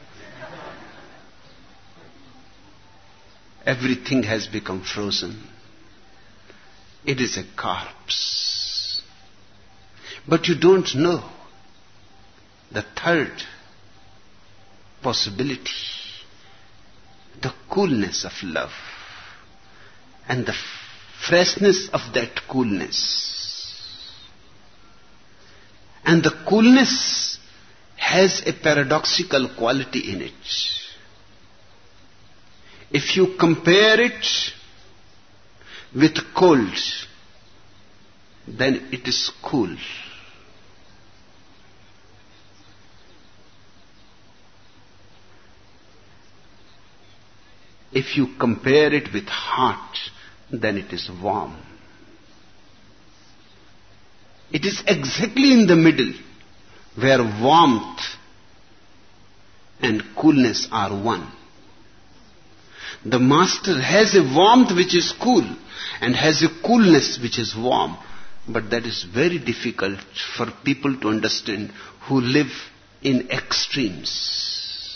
Everything has become frozen. It is a corpse. But you don't know the third possibility, the coolness of love and the freshness of that coolness. And the coolness has a paradoxical quality in it. If you compare it with cold, then it is cool. If you compare it with hot, then it is warm. It is exactly in the middle, where warmth and coolness are one. The master has a warmth which is cool and has a coolness which is warm. But that is very difficult for people to understand who live in extremes.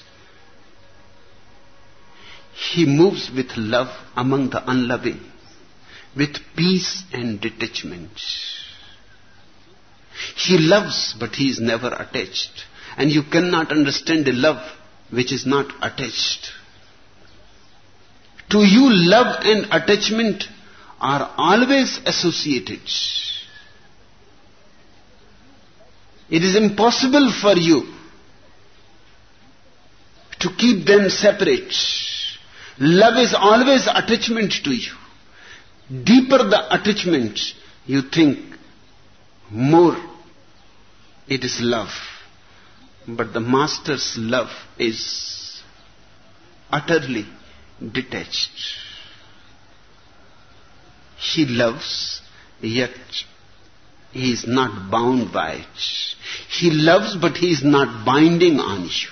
He moves with love among the unloving, with peace and detachment. He loves, but he is never attached. And you cannot understand a love which is not attached. To you, love and attachment are always associated. It is impossible for you to keep them separate. Love is always attachment to you. Deeper the attachment, you think, more it is love. But the master's love is utterly detached. He loves, yet he is not bound by it. He loves, but he is not binding on you.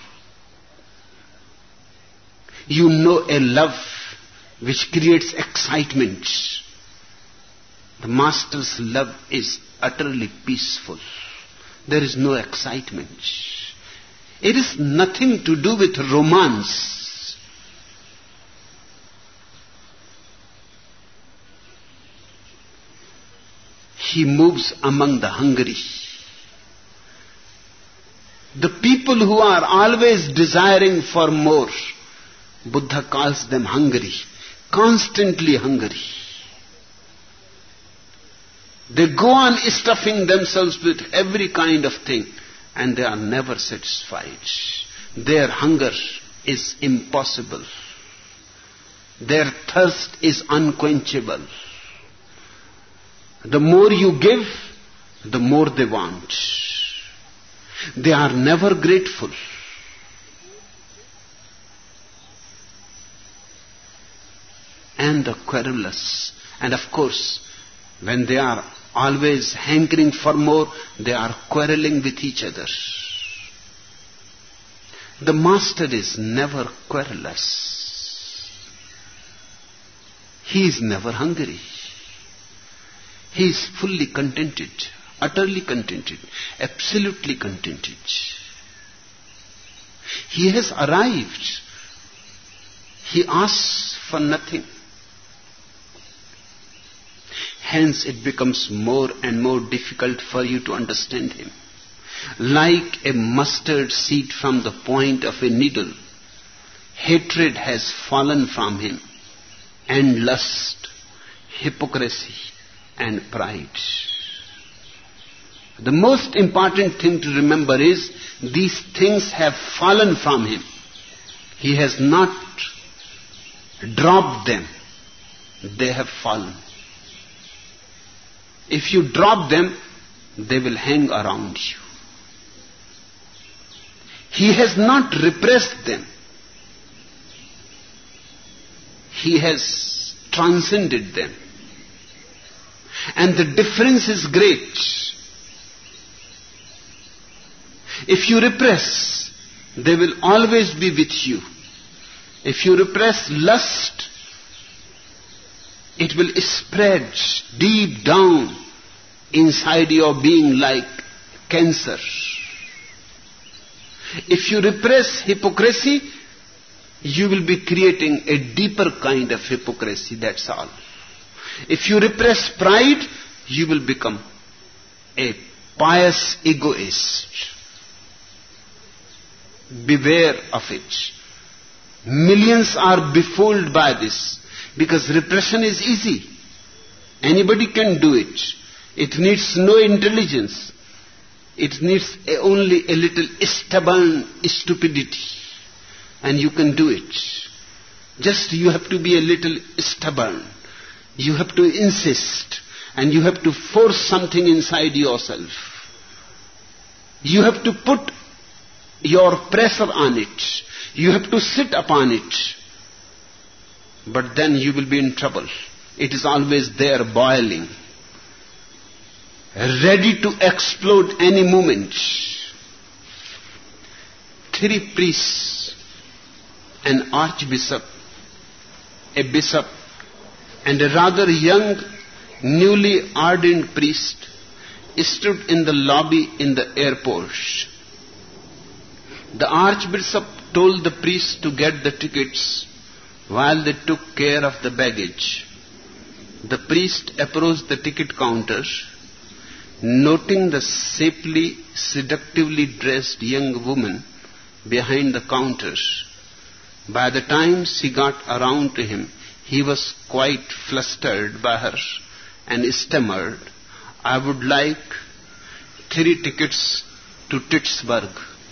You know a love which creates excitement. The master's love is utterly peaceful. There is no excitement. It is nothing to do with romance. He moves among the hungry. The people who are always desiring for more, Buddha calls them hungry, constantly hungry. They go on stuffing themselves with every kind of thing, and they are never satisfied. Their hunger is impossible. Their thirst is unquenchable. The more you give, the more they want. They are never grateful. And the querulous. And of course, when they are always hankering for more, they are quarreling with each other. The master is never querulous. He is never hungry. He is fully contented, utterly contented, absolutely contented. He has arrived. He asks for nothing. Hence it becomes more and more difficult for you to understand him. Like a mustard seed from the point of a needle, hatred has fallen from him, and lust, hypocrisy, and pride. The most important thing to remember is these things have fallen from him. He has not dropped them. They have fallen. If you drop them, they will hang around you. He has not repressed them. He has transcended them. And the difference is great. If you repress, they will always be with you. If you repress lust, it will spread deep down inside your being like cancer. If you repress hypocrisy, you will be creating a deeper kind of hypocrisy, that's all. If you repress pride, you will become a pious egoist. Beware of it. Millions are befooled by this, because repression is easy. Anybody can do it. It needs no intelligence. It needs only a little stubborn stupidity, and you can do it. Just you have to be a little stubborn. You have to insist, and you have to force something inside yourself. You have to put your pressure on it. You have to sit upon it. But then you will be in trouble. It is always there boiling, ready to explode any moment. 3 priests, an archbishop, a bishop, and a rather young, newly ordained priest stood in the lobby in the airport. The archbishop told the priests to get the tickets while they took care of the baggage. The priest approached the ticket counter, noting the shapely, seductively dressed young woman behind the counter. By the time she got around to him, he was quite flustered by her and stammered, "I would like 3 tickets to Pittsburgh."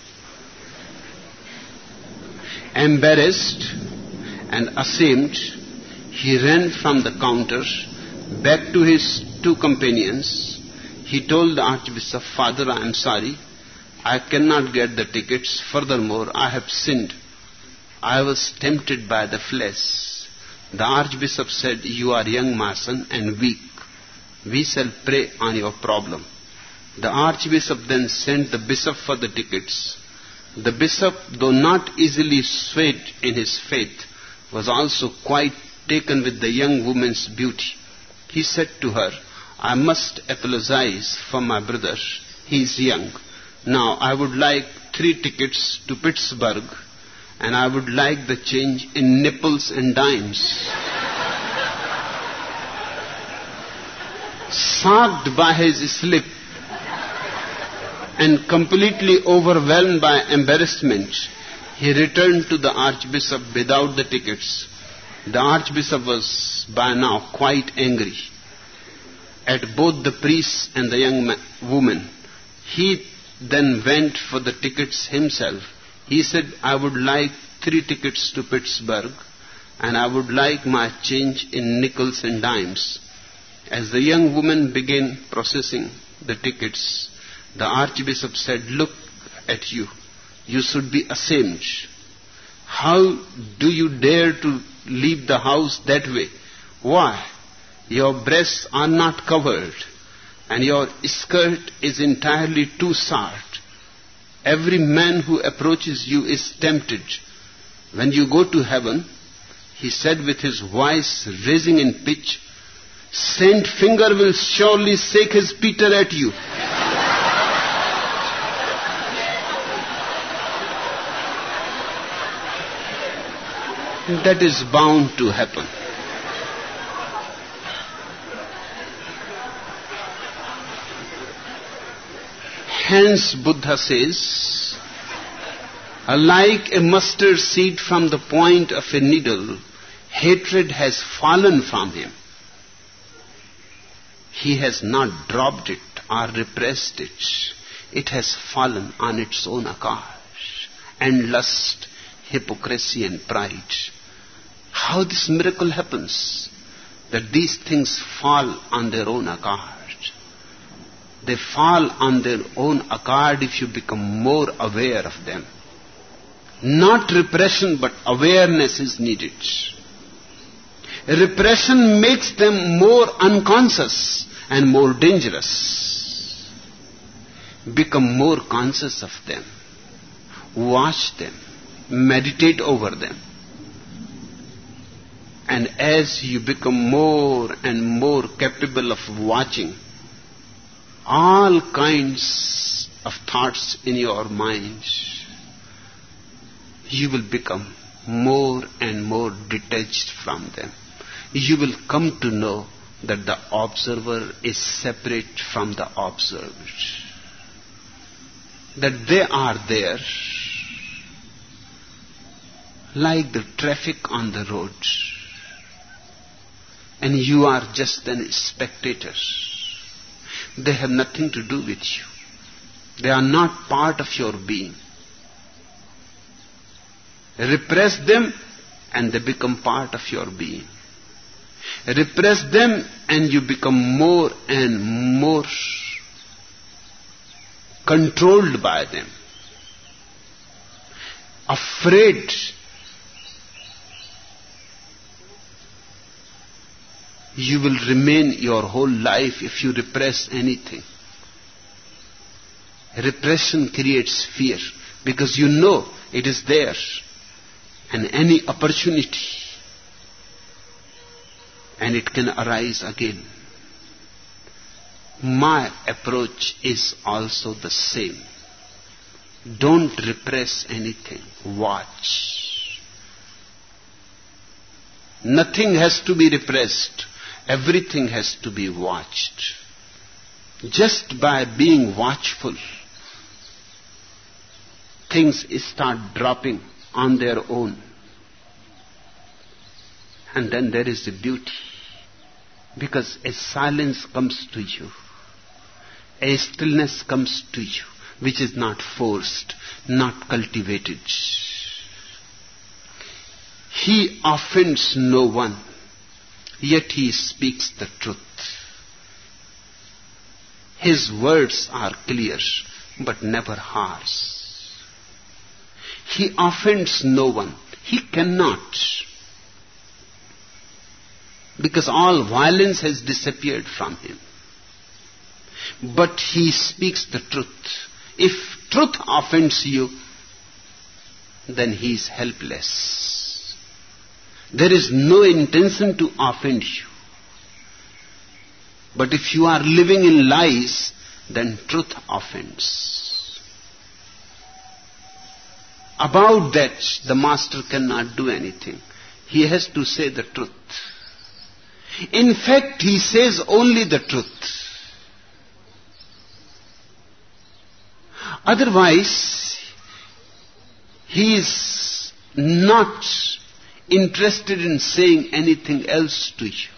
Embarrassed and ashamed, he ran from the counter back to his 2 companions. He told the archbishop, "Father, I am sorry. I cannot get the tickets. Furthermore, I have sinned. I was tempted by the flesh." The archbishop said, "You are young, Mason, and weak. We shall pray on your problem." The archbishop then sent the bishop for the tickets. The bishop, though not easily swayed in his faith, was also quite taken with the young woman's beauty. He said to her, "I must apologize for my brother. He is young. Now I would like 3 tickets to Pittsburgh, and I would like the change in nickels and dimes." Shocked by his slip and completely overwhelmed by embarrassment, he returned to the archbishop without the tickets. The archbishop was by now quite angry at both the priest and the young woman. He then went for the tickets himself. He said, I would like 3 tickets to Pittsburgh, and I would like my change in nickels and dimes. As the young woman began processing the tickets, the Archbishop said, look at you. You should be ashamed. How do you dare to leave the house that way? Why? Your breasts are not covered, and your skirt is entirely too short. Every man who approaches you is tempted. When you go to heaven, he said with his voice rising in pitch, Saint Finger will surely shake his Peter at you. That is bound to happen. Hence Buddha says, like a mustard seed from the point of a needle, hatred has fallen from him. He has not dropped it or repressed it. It has fallen on its own account. And lust, hypocrisy and pride. How this miracle happens? That these things fall on their own accord. They fall on their own accord if you become more aware of them. Not repression, but awareness is needed. Repression makes them more unconscious and more dangerous. Become more conscious of them. Watch them. Meditate over them. And as you become more and more capable of watching all kinds of thoughts in your mind, you will become more and more detached from them. You will come to know that the observer is separate from the observed. That they are there like the traffic on the road, and you are just a spectator. They have nothing to do with you. They are not part of your being. Repress them and they become part of your being. Repress them and you become more and more controlled by them. Afraid. You will remain your whole life if you repress anything. Repression creates fear because you know it is there, and any opportunity, and it can arise again. My approach is also the same. Don't repress anything. Watch. Nothing has to be repressed. Everything has to be watched. Just by being watchful, things start dropping on their own. And then there is the beauty. Because a silence comes to you. A stillness comes to you, which is not forced, not cultivated. He offends no one. Yet he speaks the truth. His words are clear, but never harsh. He offends no one. He cannot. Because all violence has disappeared from him. But he speaks the truth. If truth offends you, then he is helpless. There is no intention to offend you. But if you are living in lies, then truth offends. About that, the master cannot do anything. He has to say the truth. In fact, he says only the truth. Otherwise, he is not interested in saying anything else to you.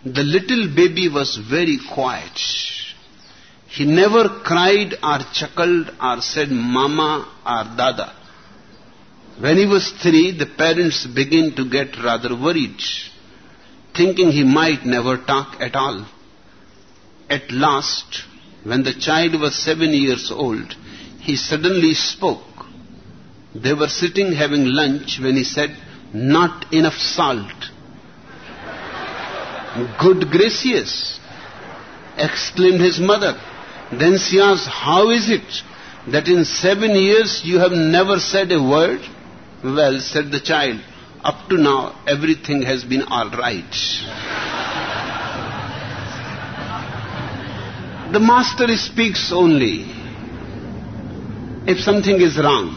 The little baby was very quiet. He never cried or chuckled or said mama or dada. When he was 3, the parents began to get rather worried, thinking he might never talk at all. At last, when the child was 7 years old, he suddenly spoke. They were sitting having lunch when he said, "Not enough salt." "Good gracious!" exclaimed his mother. Then she asked, "How is it that in 7 years you have never said a word?" "Well," said the child, "up to now everything has been all right." The master speaks only if something is wrong.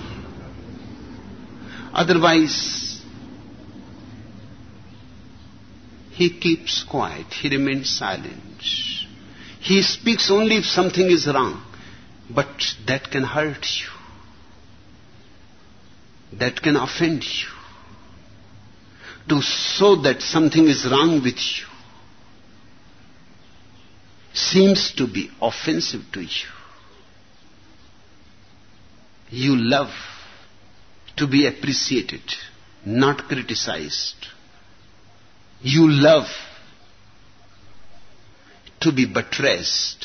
Otherwise, he keeps quiet, he remains silent. He speaks only if something is wrong, but that can hurt you. That can offend you. To show that something is wrong with you seems to be offensive to you. You love to be appreciated, not criticized. You love to be buttressed,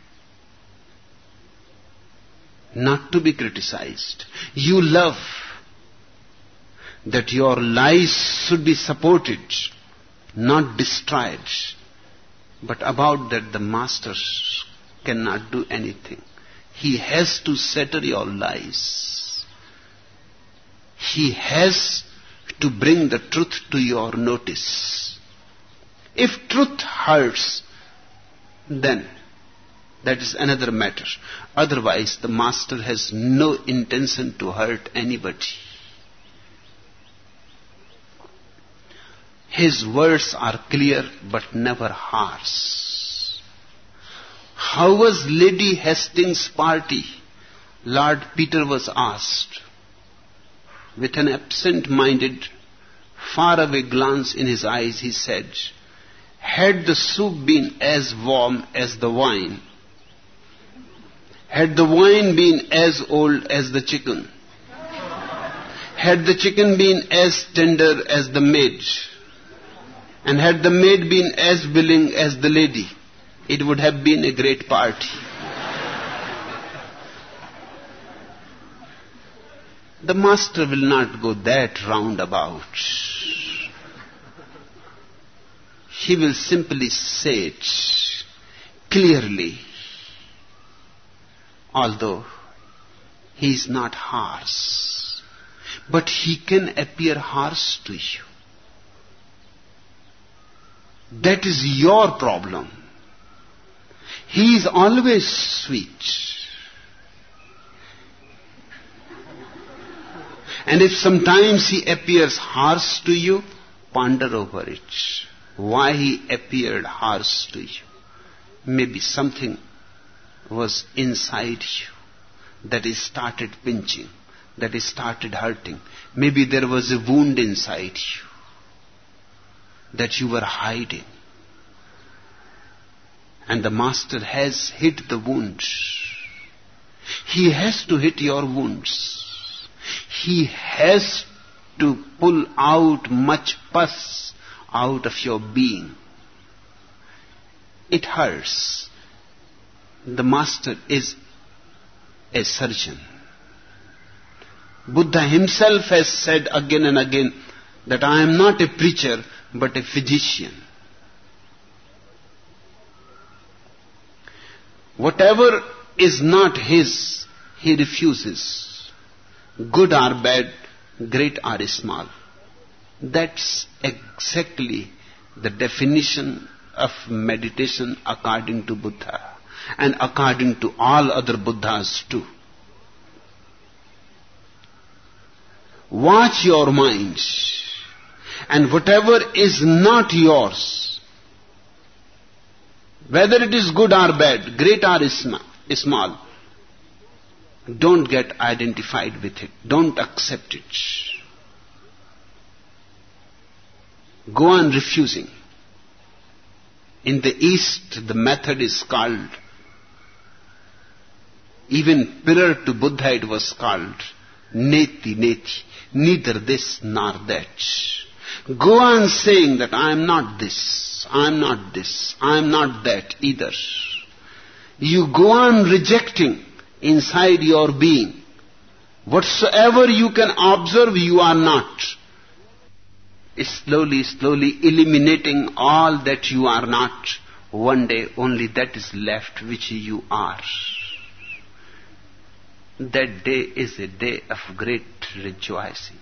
not to be criticized. You love that your lies should be supported, not destroyed. But about that the master cannot do anything. He has to settle your lies. He has to bring the truth to your notice. If truth hurts, then that is another matter. Otherwise, the master has no intention to hurt anybody. His words are clear but never harsh. How was Lady Hastings' party? Lord Peter was asked. With an absent-minded, faraway glance in his eyes, he said, "Had the soup been as warm as the wine, had the wine been as old as the chicken, had the chicken been as tender as the maid, and had the maid been as willing as the lady, it would have been a great party." The master will not go that roundabout. He will simply say it clearly, although he is not harsh. But he can appear harsh to you. That is your problem. He is always sweet. And if sometimes he appears harsh to you, ponder over it. Why he appeared harsh to you? Maybe something was inside you that he started pinching, that he started hurting. Maybe there was a wound inside you that you were hiding. And the master has hit the wound. He has to hit your wounds. He has to pull out much pus out of your being. It hurts. The master is a surgeon. Buddha himself has said again and again that I am not a preacher but a physician. Whatever is not his, he refuses. Good or bad, great or small. That's exactly the definition of meditation according to Buddha and according to all other Buddhas too. Watch your mind, and whatever is not yours, whether it is good or bad, great or small, don't get identified with it. Don't accept it. Go on refusing. In the East, the method is called, even prior to Buddha it was called, neti neti, neither this nor that. Go on saying that I am not this, I am not this, I am not that either. You go on rejecting inside your being. Whatsoever you can observe, you are not. Slowly, slowly eliminating all that you are not. One day only that is left which you are. That day is a day of great rejoicing.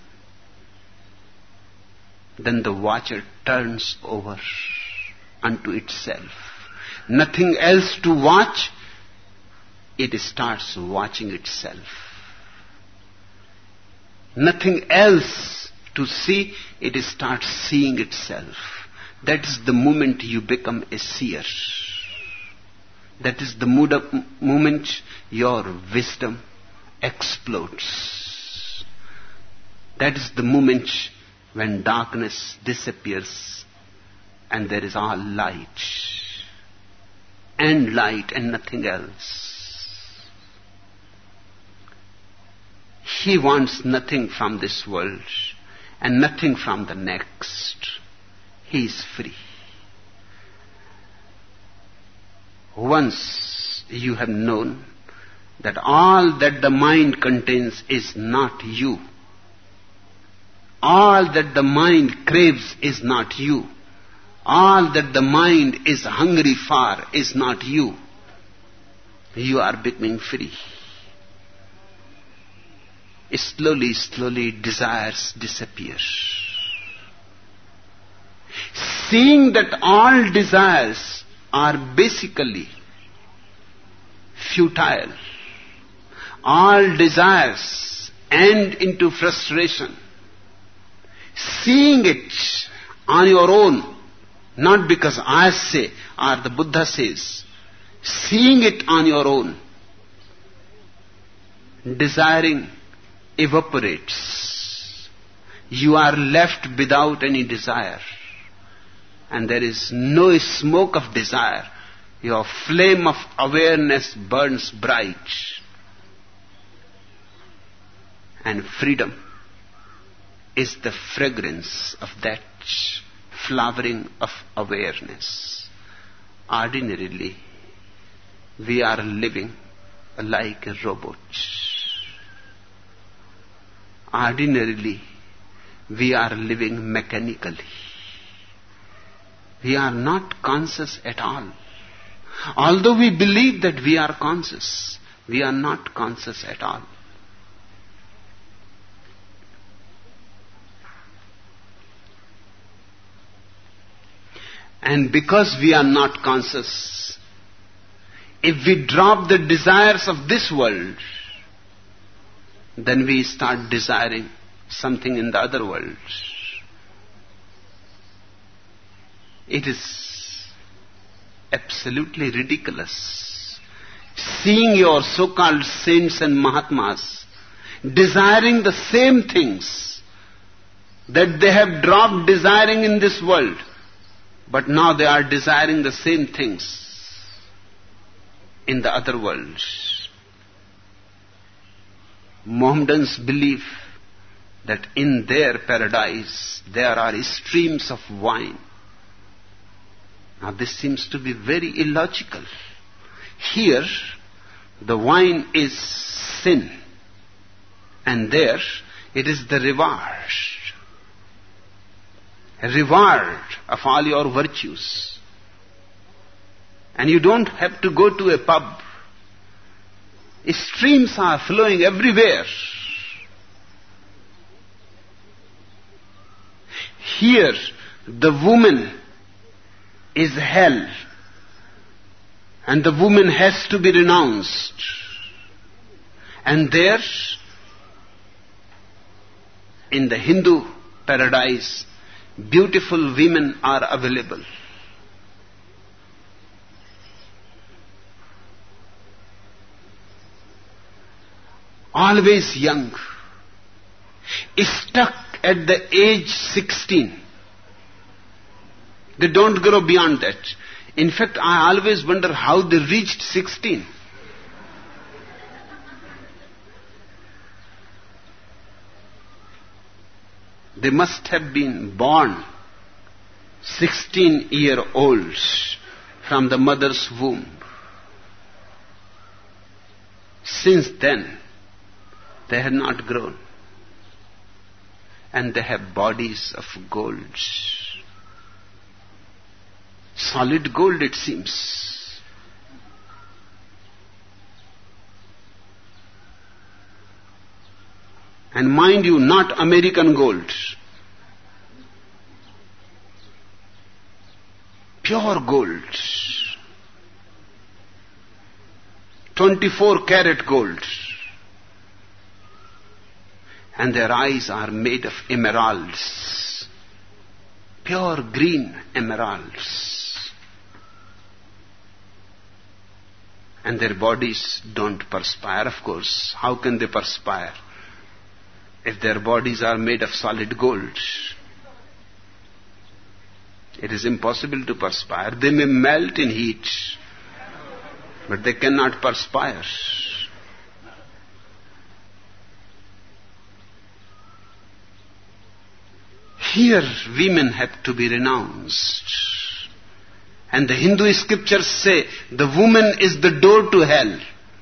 Then the watcher turns over unto itself. Nothing else to watch, it starts watching itself. Nothing else to see, it starts seeing itself. That is the moment you become a seer. That is the moment your wisdom explodes. That is the moment when darkness disappears and there is all light and nothing else. He wants nothing from this world and nothing from the next. He is free. Once you have known that all that the mind contains is not you, all that the mind craves is not you, all that the mind is hungry for is not you, you are becoming free. Slowly, slowly desires disappear. Seeing that all desires are basically futile, all desires end into frustration. Seeing it on your own, not because I say or the Buddha says, seeing it on your own, desiring evaporates. You are left without any desire. And there is no smoke of desire. Your flame of awareness burns bright. And freedom is the fragrance of that flowering of awareness. Ordinarily, we are living like a robot. Ordinarily, we are living mechanically. We are not conscious at all. Although we believe that we are conscious, we are not conscious at all. And because we are not conscious, if we drop the desires of this world, then we start desiring something in the other world. It is absolutely ridiculous. Seeing your so-called saints and Mahatmas desiring the same things that they have dropped desiring in this world, but now they are desiring the same things in the other world. Mohammedans believe that in their paradise there are streams of wine. Now this seems to be very illogical. Here the wine is sin, and there it is the reward. A reward of all your virtues. And you don't have to go to a pub. Streams are flowing everywhere. Here, the woman is hell, and the woman has to be renounced. And there, in the Hindu paradise, beautiful women are available. Always young, stuck at the age 16. They don't grow beyond that. In fact, I always wonder how they reached 16. They must have been born 16-year-olds from the mother's womb. Since then, they had not grown. And they have bodies of gold. Solid gold, it seems. And mind you, not American gold. Pure gold. 24-karat gold. And their eyes are made of emeralds. Pure green emeralds. And their bodies don't perspire, of course. How can they perspire if their bodies are made of solid gold? It is impossible to perspire. They may melt in heat, but they cannot perspire. Here women have to be renounced. And the Hindu scriptures say the woman is the door to hell.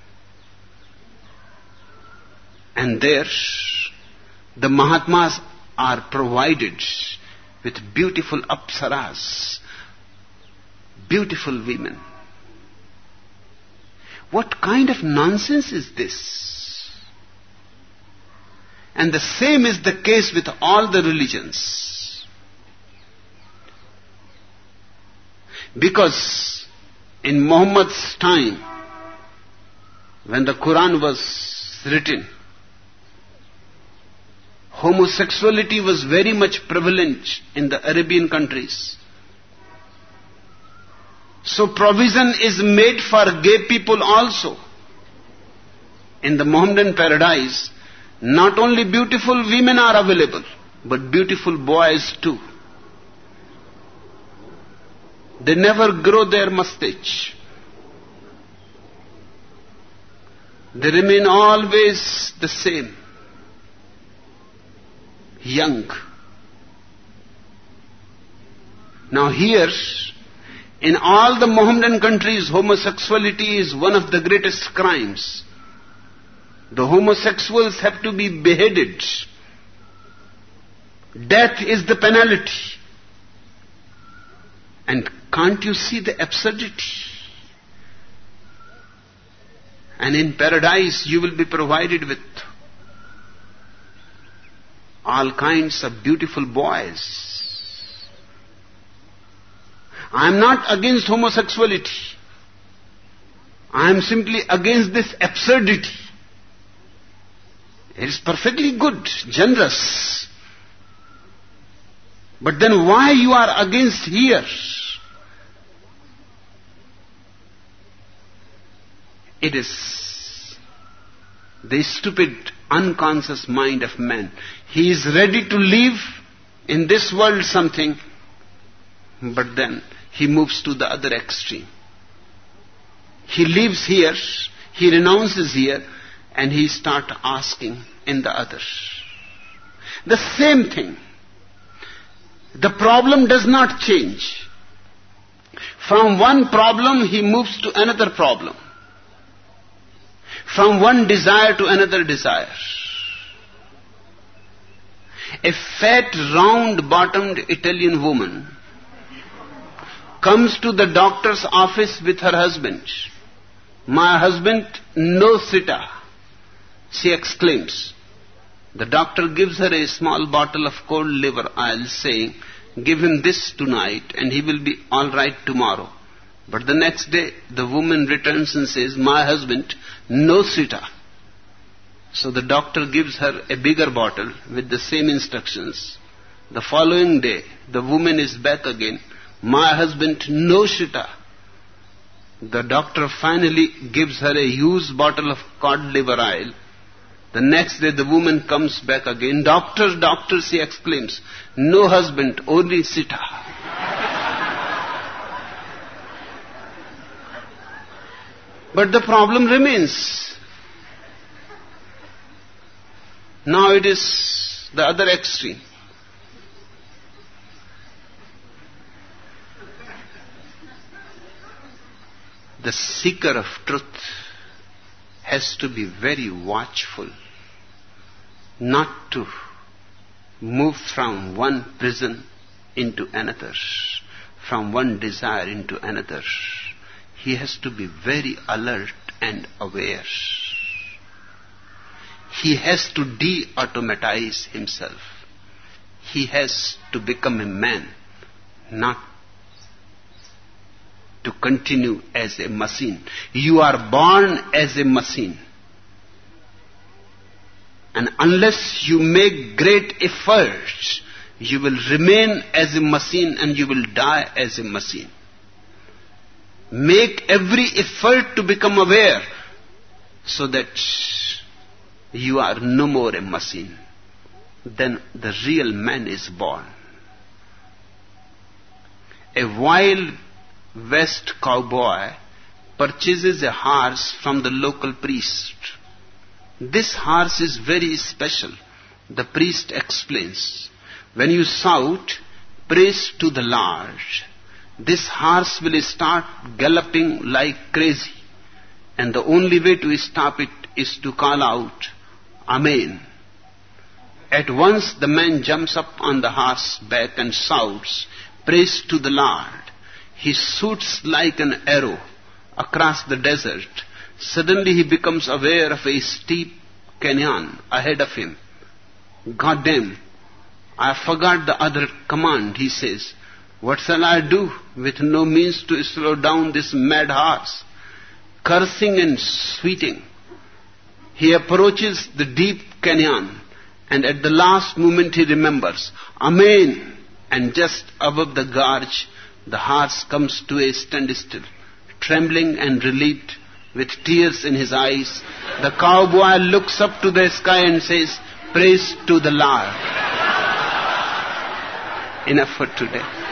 And there the Mahatmas are provided with beautiful apsaras, beautiful women. What kind of nonsense is this? And the same is the case with all the religions. Because in Muhammad's time, when the Quran was written, homosexuality was very much prevalent in the Arabian countries. So provision is made for gay people also. In the Mohammedan paradise, not only beautiful women are available, but beautiful boys too. They never grow their mustache. They remain always the same. Young. Now here, in all the Mohammedan countries, homosexuality is one of the greatest crimes. The homosexuals have to be beheaded. Death is the penalty. And can't you see the absurdity? And in paradise you will be provided with all kinds of beautiful boys. I am not against homosexuality. I am simply against this absurdity. It is perfectly good, generous. But then why you are against here? It is the stupid, unconscious mind of man. He is ready to live in this world something, but then he moves to the other extreme. He lives here, he renounces here, and he starts asking in the other. The same thing. The problem does not change. From one problem he moves to another problem. From one desire to another desire. A fat, round-bottomed Italian woman comes to the doctor's office with her husband. "My husband, no sita," she exclaims. The doctor gives her a small bottle of cold liver oil, saying, "Give him this tonight and he will be all right tomorrow." But the next day, the woman returns and says, "My husband, no sita." So the doctor gives her a bigger bottle with the same instructions. The following day, the woman is back again. "My husband, no sita." The doctor finally gives her a used bottle of cod liver oil. The next day, the woman comes back again. "Doctor, doctor," she exclaims, "no husband, only sita." But the problem remains. Now it is the other extreme. The seeker of truth has to be very watchful not to move from one prison into another, from one desire into another. He has to be very alert and aware. He has to de-automatize himself. He has to become a man, not to continue as a machine. You are born as a machine. And unless you make great efforts, you will remain as a machine and you will die as a machine. Make every effort to become aware so that you are no more a machine. Then the real man is born. A wild West cowboy purchases a horse from the local priest. This horse is very special. The priest explains, when you shout, praise to the Lord, this horse will start galloping like crazy. And the only way to stop it is to call out, Amen. At once the man jumps up on the horse's back and shouts, praise to the Lord. He shoots like an arrow across the desert. Suddenly he becomes aware of a steep canyon ahead of him. God damn, I forgot the other command, he says. What shall I do with no means to slow down this mad horse? Cursing and sweating, he approaches the deep canyon, and at the last moment he remembers, Amen. And just above the gorge, the horse comes to a standstill, trembling and relieved, with tears in his eyes. The cowboy looks up to the sky and says, praise to the Lord. Enough for today.